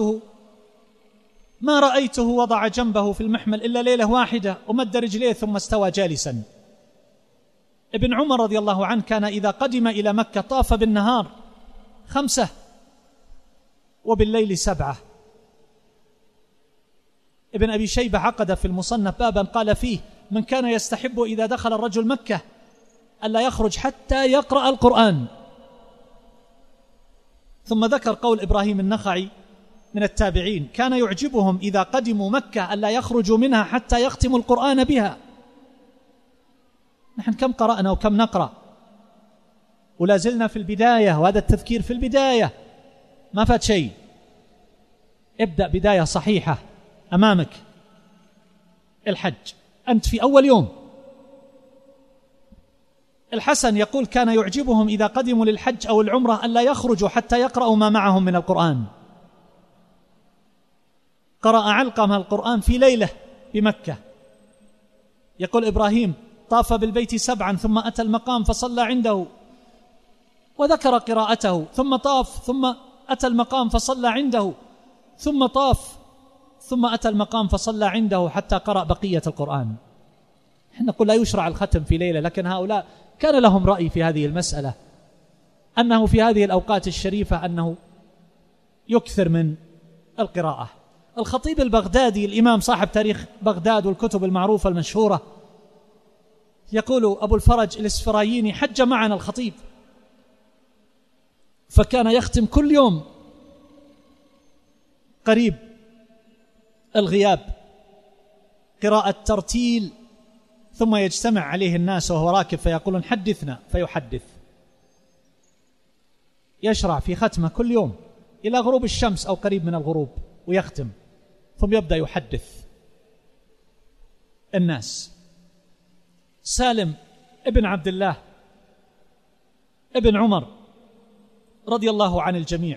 ما رأيته وضع جنبه في المحمل إلا ليلة واحدة ومد رجليه ثم استوى جالسا. ابن عمر رضي الله عنه كان إذا قدم إلى مكة طاف بالنهار 5 وبالليل 7. ابن أبي شيبة عقد في المصنف بابا قال فيه: من كان يستحب إذا دخل الرجل مكة ألا يخرج حتى يقرأ القرآن. ثم ذكر قول إبراهيم النخعي من التابعين: كان يعجبهم إذا قدموا مكة ألا يخرجوا منها حتى يختموا القرآن بها. نحن كم قرأنا وكم نقرأ، ولا زلنا في البداية، وهذا التذكير في البداية، ما فات شيء. ابدأ بداية صحيحة أمامك. الحج أنت في أول يوم. الحسن يقول: كان يعجبهم إذا قدموا للحج أو العمرة ألا يخرجوا حتى يقرأوا ما معهم من القرآن. قرأ علقمة القرآن في ليلة بمكة. يقول إبراهيم: طاف بالبيت 7 ثم أتى المقام فصلى عنده، وذكر قراءته، ثم طاف ثم أتى المقام فصلى عنده، ثم طاف ثم أتى المقام فصلى عنده حتى قرأ بقية القرآن. نحن نقول لا يشرع الختم في ليلة، لكن هؤلاء كان لهم رأي في هذه المسألة، أنه في هذه الأوقات الشريفة أنه يكثر من القراءة. الخطيب البغدادي الإمام صاحب تاريخ بغداد والكتب المعروفة المشهورة يقول أبو الفرج الإسفرايني: حج معنا الخطيب فكان يختم كل يوم قريب الغياب قراءة ترتيل، ثم يجتمع عليه الناس وهو راكب فيقولون: حدثنا، فيحدث. يشرع في ختمة كل يوم إلى غروب الشمس أو قريب من الغروب ويختم، ثم يبدأ يحدث الناس. سالم ابن عبد الله ابن عمر رضي الله عن الجميع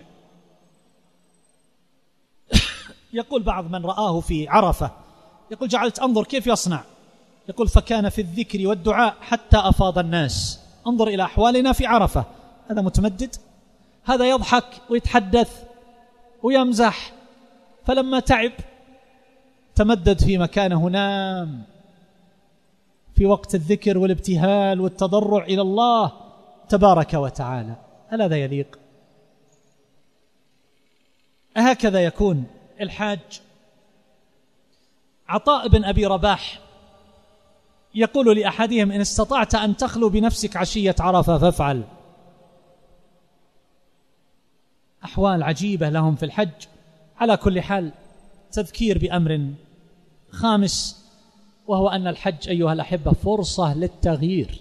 يقول بعض من رآه في عرفة، يقول جعلت أنظر كيف يصنع، يقول فكان في الذكر والدعاء حتى أفاض الناس. انظر إلى أحوالنا في عرفة، هذا متمدد، هذا يضحك ويتحدث ويمزح، فلما تعب تمدد في مكانه، نام في وقت الذكر والابتهال والتضرع إلى الله تبارك وتعالى. هل هذا يليق؟ هكذا يكون الحاج. عطاء بن أبي رباح يقول لأحدهم إن استطعت أن تخلو بنفسك عشية عرفة فافعل. أحوال عجيبة لهم في الحج. على كل حال تذكير بأمر خامس، وهو أن الحج أيها الأحبة فرصة للتغيير،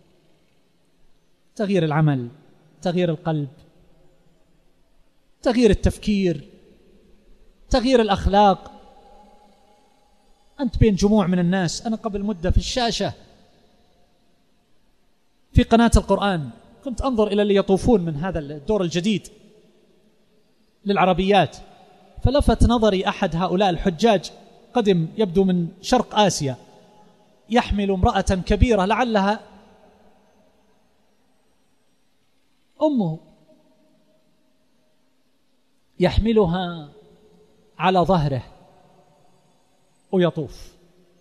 تغيير العمل، تغيير القلب، تغيير التفكير، تغيير الأخلاق. أنت بين جموع من الناس. أنا قبل مدة في الشاشة في قناة القرآن كنت أنظر إلى اللي يطوفون من هذا الدور الجديد للعربيات، فلفت نظري أحد هؤلاء الحجاج قدم يبدو من شرق آسيا، يحمل امرأة كبيرة لعلها أمه، يحملها على ظهره ويطوف.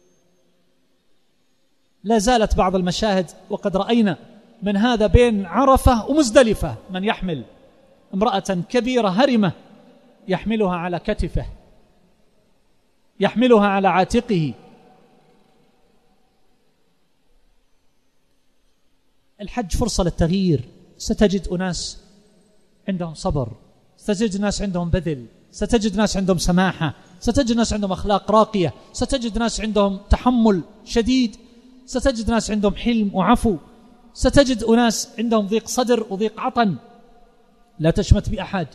لا زالت بعض المشاهد وقد رأينا من هذا بين عرفة ومزدلفة من يحمل امرأة كبيرة هرمة، يحملها على كتفه، يحملها على عاتقه. الحج فرصة للتغيير. ستجد أناس عندهم صبر، ستجد ناس عندهم بذل، ستجد ناس عندهم سماحة، ستجد ناس عندهم أخلاق راقية، ستجد ناس عندهم تحمل شديد، ستجد ناس عندهم حلم وعفو، ستجد أناس عندهم ضيق صدر وضيق عطن. لا تشمت بأحد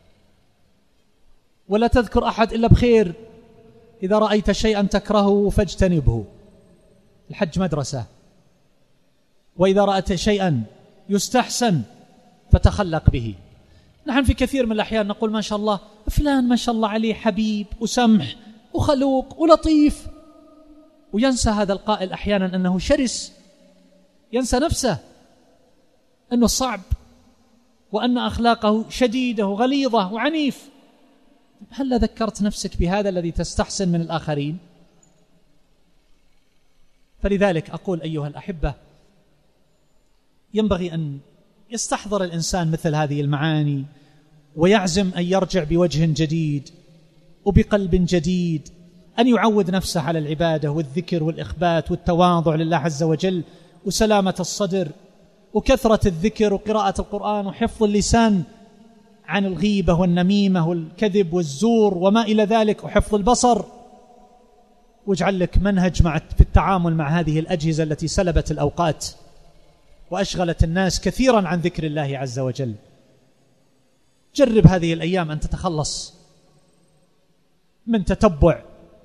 ولا تذكر أحد إلا بخير. إذا رأيت شيئا تكرهه فاجتنبه. الحج مدرسة. وإذا رأيت شيئا يستحسن فتخلق به. نحن في كثير من الأحيان نقول ما شاء الله فلان ما شاء الله عليه حبيب وسمح وخلوق ولطيف، وينسى هذا القائل أحيانا أنه شرس، ينسى نفسه أنه صعب وأن أخلاقه شديدة وغليظة وعنيف. هل ذكرت نفسك بهذا الذي تستحسن من الآخرين؟ فلذلك أقول أيها الأحبة ينبغي أن يستحضر الإنسان مثل هذه المعاني ويعزم أن يرجع بوجه جديد وبقلب جديد، أن يعود نفسه على العبادة والذكر والإخبات والتواضع لله عز وجل وسلامة الصدر وكثرة الذكر وقراءة القرآن وحفظ اللسان عن الغيبة والنميمة والكذب والزور وما إلى ذلك، وحفظ البصر. واجعل لك منهج في التعامل مع هذه الأجهزة التي سلبت الأوقات وأشغلت الناس كثيرا عن ذكر الله عز وجل. جرب هذه الأيام أن تتخلص من تتبع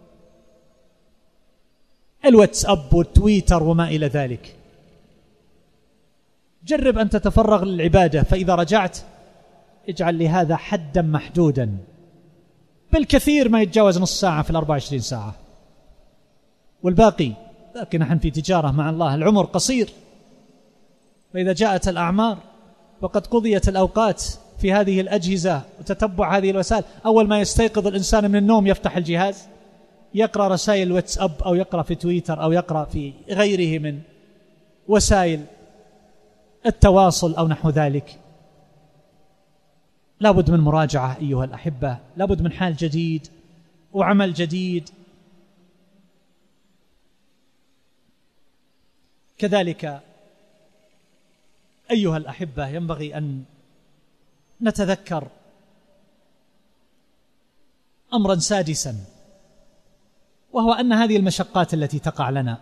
الواتساب والتويتر وما إلى ذلك. جرب أن تتفرغ للعبادة، فإذا رجعت اجعل لهذا حدا محدودا، بالكثير ما يتجاوز نص ساعة في 24 ساعة، والباقي لكن نحن في تجارة مع الله، العمر قصير، فإذا جاءت الأعمار وقد قضيت الأوقات في هذه الأجهزة وتتبع هذه الوسائل. أول ما يستيقظ الإنسان من النوم يفتح الجهاز، يقرأ رسائل واتساب أو يقرأ في تويتر أو يقرأ في غيره من وسائل التواصل أو نحو ذلك. لابد من مراجعة أيها الأحبة، لابد من حال جديد وعمل جديد. كذلك أيها الأحبة ينبغي أن نتذكر أمرا سادسا، وهو أن هذه المشقات التي تقع لنا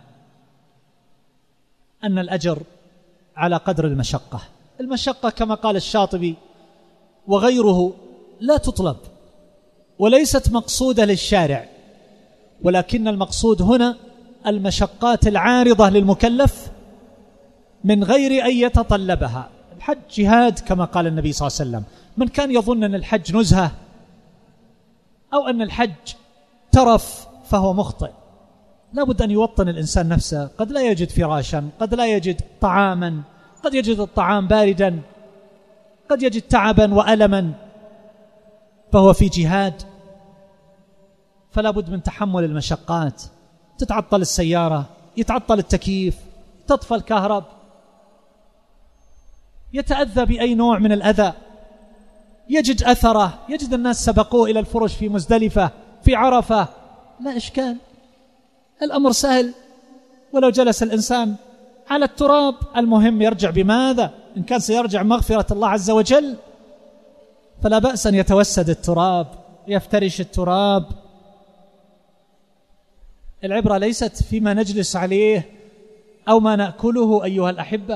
أن الأجر على قدر المشقة. المشقة كما قال الشاطبي وغيره لا تطلب وليست مقصودة للشارع، ولكن المقصود هنا المشقات العارضة للمكلف من غير أن يتطلبها. الحج جهاد كما قال النبي صلى الله عليه وسلم. من كان يظن أن الحج نزهة أو أن الحج ترف فهو مخطئ. لا بد أن يوطن الإنسان نفسه. قد لا يجد فراشا، قد لا يجد طعاما، قد يجد الطعام باردا، قد يجد تعبا وألما، فهو في جهاد. فلا بد من تحمل المشقات. تتعطل السيارة، يتعطل التكييف، تطفى الكهرب، يتأذى بأي نوع من الأذى، يجد أثره، يجد الناس سبقوه إلى الفرش في مزدلفة في عرفة، لا إشكال، الأمر سهل. ولو جلس الإنسان على التراب، المهم يرجع بماذا؟ إن كان سيرجع مغفرة الله عز وجل فلا بأس أن يتوسد التراب، يفترش التراب. العبرة ليست فيما نجلس عليه أو ما نأكله أيها الأحبة،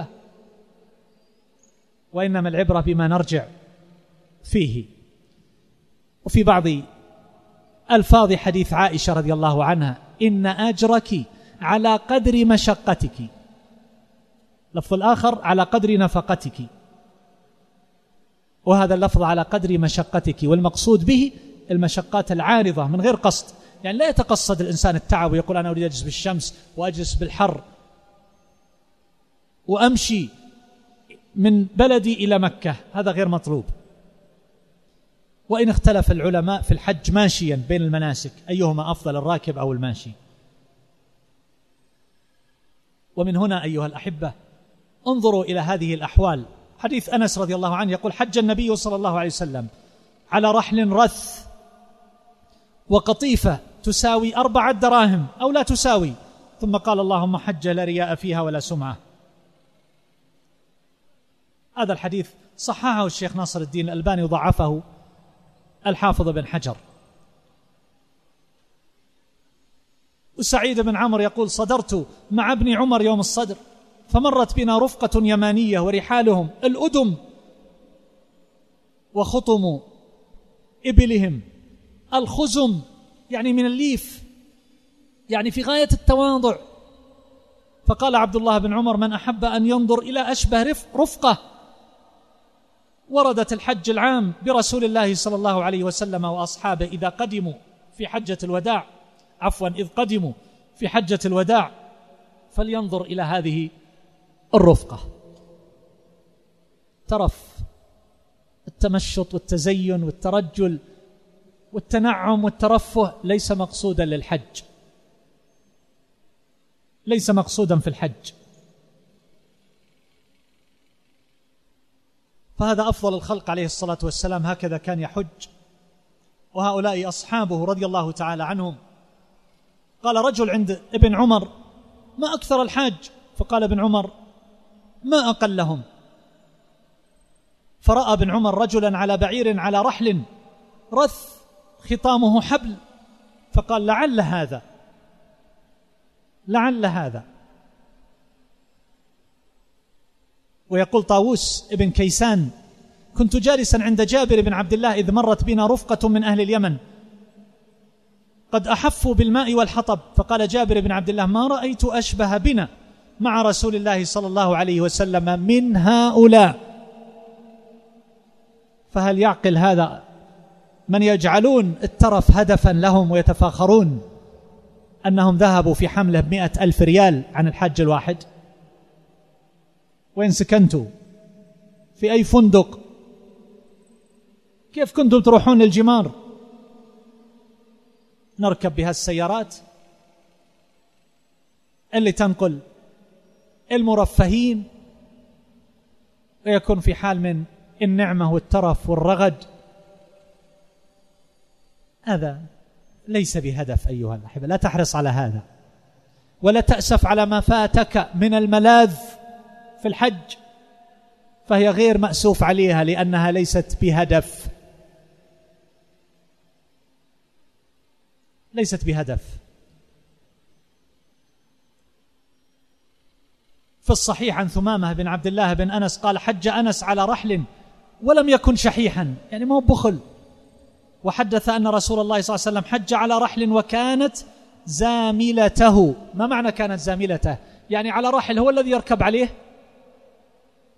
وإنما العبرة بما نرجع فيه. وفي بعض ألفاظ حديث عائشة رضي الله عنها: إن أجرك على قدر مشقتك. لفظ الآخر: على قدر نفقتك، وهذا اللفظ على قدر مشقتك، والمقصود به المشقات العارضة من غير قصد. يعني لا يتقصد الإنسان التعب ويقول أنا أريد أجلس بالشمس وأجلس بالحر وأمشي من بلدي إلى مكة، هذا غير مطلوب. وإن اختلف العلماء في الحج ماشيا بين المناسك أيهما أفضل، الراكب أو الماشي. ومن هنا أيها الأحبة انظروا إلى هذه الأحوال. حديث أنس رضي الله عنه يقول: حج النبي صلى الله عليه وسلم على رحل رث وقطيفة تساوي 4 دراهم أو لا تساوي، ثم قال: اللهم حج لا رياء فيها ولا سمعة. هذا الحديث صححه الشيخ ناصر الدين الألباني وضعفه الحافظ بن حجر. وسعيد بن عمرو يقول: صدرت مع ابن عمر يوم الصدر فمرت بنا رفقة يمانية ورحالهم الأدم وخطم إبلهم الخزم، يعني من الليف، يعني في غاية التواضع. فقال عبد الله بن عمر: من أحب أن ينظر إلى أشبه رفقة. وردت الحج العام برسول الله صلى الله عليه وسلم وأصحابه إذا قدموا في حجة الوداع، إذ قدموا في حجة الوداع فلينظر إلى هذه الرفقة. ترف التمشط والتزين والترجل والتنعم والترفه ليس مقصودا للحج، ليس مقصودا في الحج. فهذا أفضل الخلق عليه الصلاة والسلام، هكذا كان يحج، وهؤلاء أصحابه رضي الله تعالى عنهم. قال رجل عند ابن عمر: ما أكثر الحاج؟ فقال ابن عمر: ما أقلهم. فرأى ابن عمر رجلا على بعير على رحل رث خطامه حبل، فقال: لعل هذا، لعل هذا. ويقول طاووس ابن كيسان: كنت جالسا عند جابر بن عبد الله إذ مرت بنا رفقة من أهل اليمن قد أحفوا بالماء والحطب، فقال جابر بن عبد الله: ما رأيت أشبه بنا مع رسول الله صلى الله عليه وسلم من هؤلاء. فهل يعقل هذا من يجعلون الترف هدفا لهم ويتفاخرون أنهم ذهبوا في حملة 100,000 ريال عن الحج الواحد؟ وين سكنتوا؟ في أي فندق؟ كيف كنتم تروحون للجمار؟ نركب بها السيارات اللي تنقل المرفهين، ويكون في حال من النعمة والترف والرغد. هذا ليس بهدف أيها الأحبة. لا تحرص على هذا، ولا تأسف على ما فاتك من الملاذ في الحج، فهي غير مأسوف عليها لأنها ليست بهدف، ليست بهدف. في الصحيح عن ثمامة بن عبد الله بن أنس قال: حج أنس على رحل ولم يكن شحيحا، يعني ما هو بخل. وحدث أن رسول الله صلى الله عليه وسلم حج على رحل وكانت زاملته. ما معنى كانت زاملته؟ يعني على رحل هو الذي يركب عليه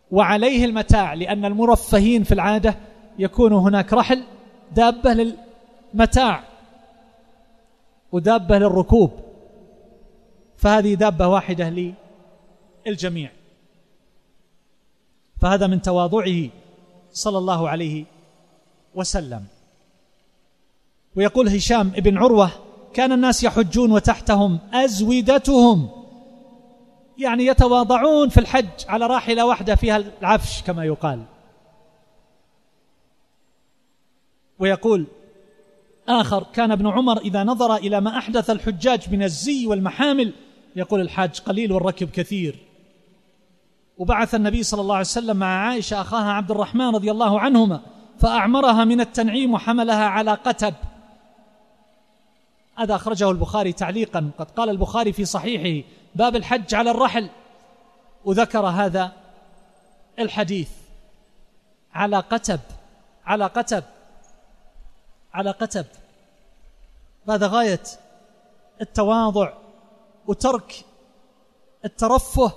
وعليه المتاع، لأن المرفهين في العادة يكون هناك رحل دابة للمتاع ودابة للركوب، فهذه دابة واحدة للجميع. فهذا من تواضعه صلى الله عليه وسلم. ويقول هشام ابن عروة: كان الناس يحجون وتحتهم أزودتهم، يعني يتواضعون في الحج على راحلة واحدة فيها العفش كما يقال. ويقول آخر: كان ابن عمر إذا نظر إلى ما أحدث الحجاج من الزي والمحامل يقول الحاج قليل والركب كثير. وبعث النبي صلى الله عليه وسلم مع عائشة أخاها عبد الرحمن رضي الله عنهما فأعمرها من التنعيم وحملها على قتب. هذا أخرجه البخاري تعليقا، قد قال البخاري في صحيحه باب الحج على الرحل، وذكر هذا الحديث على قتب على قتب على قتب. هذا غاية التواضع وترك الترفه.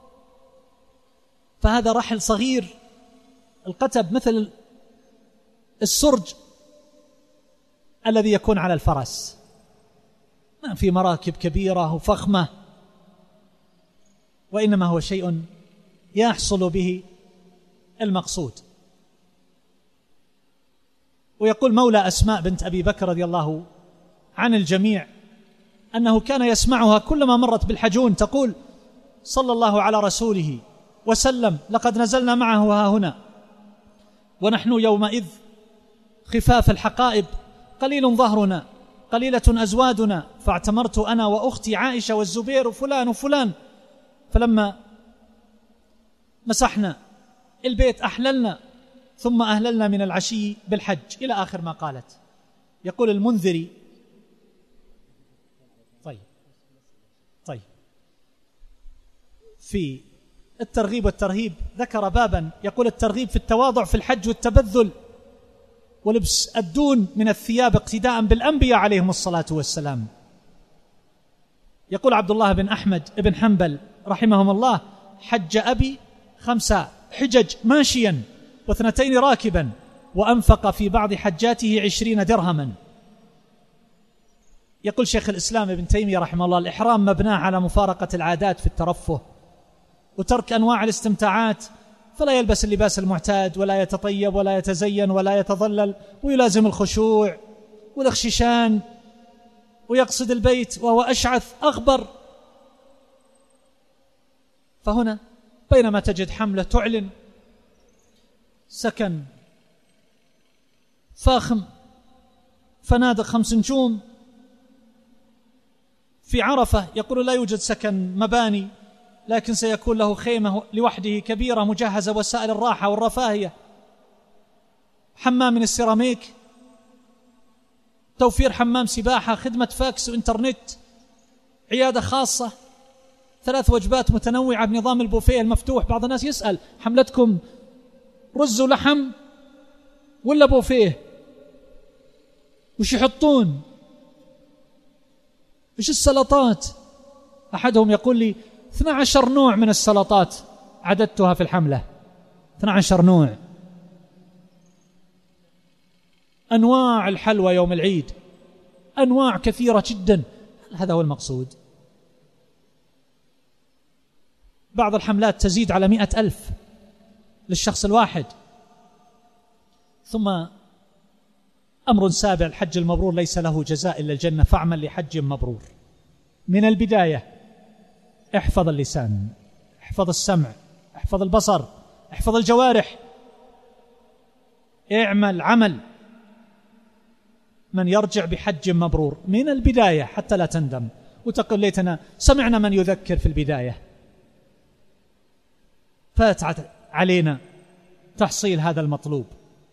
فهذا رحل صغير، القتب مثل السرج الذي يكون على الفرس، ما في مراكب كبيرة وفخمة، وإنما هو شيء يحصل به المقصود. ويقول مولى أسماء بنت أبي بكر رضي الله عن الجميع أنه كان يسمعها كلما مرت بالحجون تقول: صلى الله على رسوله وسلم، لقد نزلنا معه ها هنا ونحن يومئذ خفاف الحقائب، قليل ظهرنا قليلة أزوادنا، فاعتمرت أنا وأختي عائشة والزبير وفلان وفلان، فلما مسحنا البيت أحللنا، ثم أهللنا من العشي بالحج، إلى آخر ما قالت. يقول المنذري: طيب في الترغيب والترهيب ذكر بابا يقول: الترغيب في التواضع في الحج والتبذل ولبس الدون من الثياب اقتداء بالأنبياء عليهم الصلاة والسلام. يقول عبد الله بن أحمد بن حنبل رحمهم الله: حج أبي 5 حجج ماشيا و2 راكبا، وأنفق في بعض حجاته 20 درهما. يقول شيخ الإسلام ابن تيمية رحمه الله: الإحرام مبناه على مفارقة العادات في الترفه وترك أنواع الاستمتاعات، فلا يلبس اللباس المعتاد ولا يتطيب ولا يتزين ولا يتظلل، ويلازم الخشوع والاخششان ويقصد البيت وهو أشعث أغبر. فهنا بينما تجد حملة تعلن سكن فاخم، فنادق 5 نجوم، في عرفة يقول لا يوجد سكن مباني، لكن سيكون له خيمة لوحده كبيرة مجهزة وسائل الراحة والرفاهية، حمام من السيراميك، توفير حمام سباحة، خدمة فاكس وإنترنت، عيادة خاصة، 3 وجبات متنوعة بنظام البوفيه المفتوح. بعض الناس يسأل: حملتكم رز ولحم ولا بوفيه؟ وش يحطون؟ وش السلطات؟ أحدهم يقول لي 12 نوع من السلطات عددتها في الحملة، 12 نوع، أنواع الحلوى يوم العيد، أنواع كثيرة جدا. هذا هو المقصود. بعض الحملات تزيد على 100,000 للشخص الواحد. ثم أمر سابع: الحج المبرور ليس له جزاء إلا الجنة، فاعمل لحج مبرور. من البداية احفظ اللسان، احفظ السمع، احفظ البصر، احفظ الجوارح، اعمل عمل من يرجع بحج مبرور من البداية حتى لا تندم وتقول ليتنا سمعنا من يذكر في البداية. فات علينا تحصيل هذا المطلوب.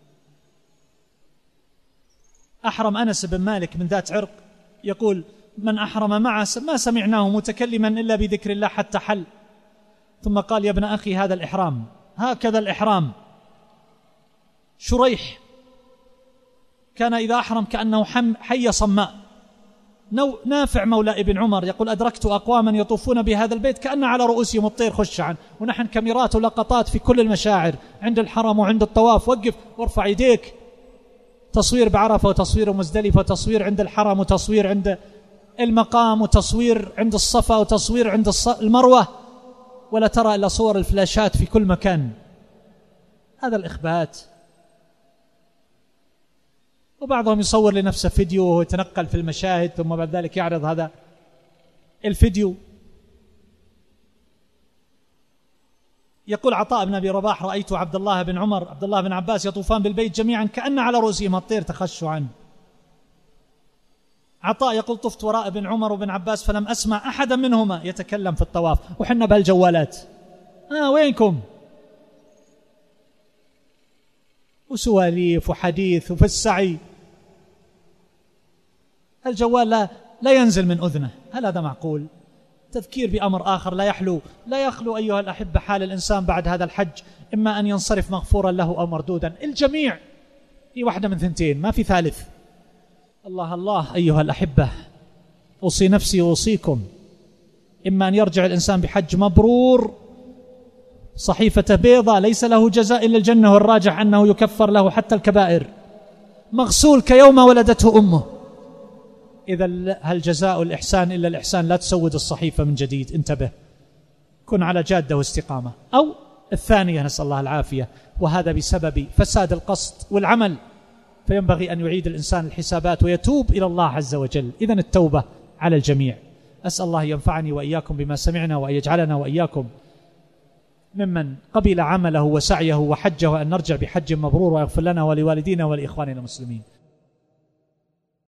أحرم أنس بن مالك من ذات عرق يقول: من أحرم معه ما سمعناه متكلما إلا بذكر الله حتى حل، ثم قال: يا ابن أخي هذا الإحرام، هكذا الإحرام. شريح كان إذا أحرم كأنه حية صماء، نافع مولى ابن عمر يقول أدركت أقواما يطوفون بهذا البيت كأن على رؤوسهم الطير خشعا، ونحن كاميرات ولقطات في كل المشاعر عند الحرم وعند الطواف، وقف وارفع يديك، تصوير بعرفة وتصوير مزدلفة وتصوير عند الحرم وتصوير عند المقام وتصوير عند الصفا وتصوير عند المروة، ولا ترى إلا صور الفلاشات في كل مكان. هذا الإخبات. وبعضهم يصور لنفسه فيديو وهو يتنقل في المشاهد ثم بعد ذلك يعرض هذا الفيديو. يقول عطاء بن أبي رباح رأيت عبد الله بن عمر عبد الله بن عباس يطوفان بالبيت جميعا كأن على رؤوسهم الطير تخشعا. عطاء يقول طفت وراء ابن عمر وابن عباس فلم أسمع أحدا منهما يتكلم في الطواف، وحنا بهالجوالات وينكم؟ وسواليف وحديث وفي السعي، الجوال لا ينزل من أذنه. هل هذا معقول؟ تذكير بأمر آخر لا يخلو أيها الأحبة حال الإنسان بعد هذا الحج، إما أن ينصرف مغفورا له أو مردودا. الجميع هي واحدة من ثنتين، ما في ثالث. الله الله أيها الأحبة، أوصي نفسي وأوصيكم، إما أن يرجع الإنسان بحج مبرور صحيفة بيضة ليس له جزاء إلا الجنة، والراجح أنه يكفر له حتى الكبائر، مغسول كيوم ولدته أمه. إذا هل جزاء الإحسان إلا الإحسان؟ لا تسود الصحيفة من جديد، انتبه، كن على جادة واستقامة. أو الثانية نسأل الله العافية، وهذا بسبب فساد القصد والعمل، فينبغي أن يعيد الإنسان الحسابات ويتوب إلى الله عز وجل. إذن التوبة على الجميع. أسأل الله ينفعني وإياكم بما سمعنا، وأن يجعلنا وإياكم ممن قبل عمله وسعيه وحجه، وأن نرجع بحج مبرور، ويغفر لنا ولوالدينا ولإخواننا المسلمين.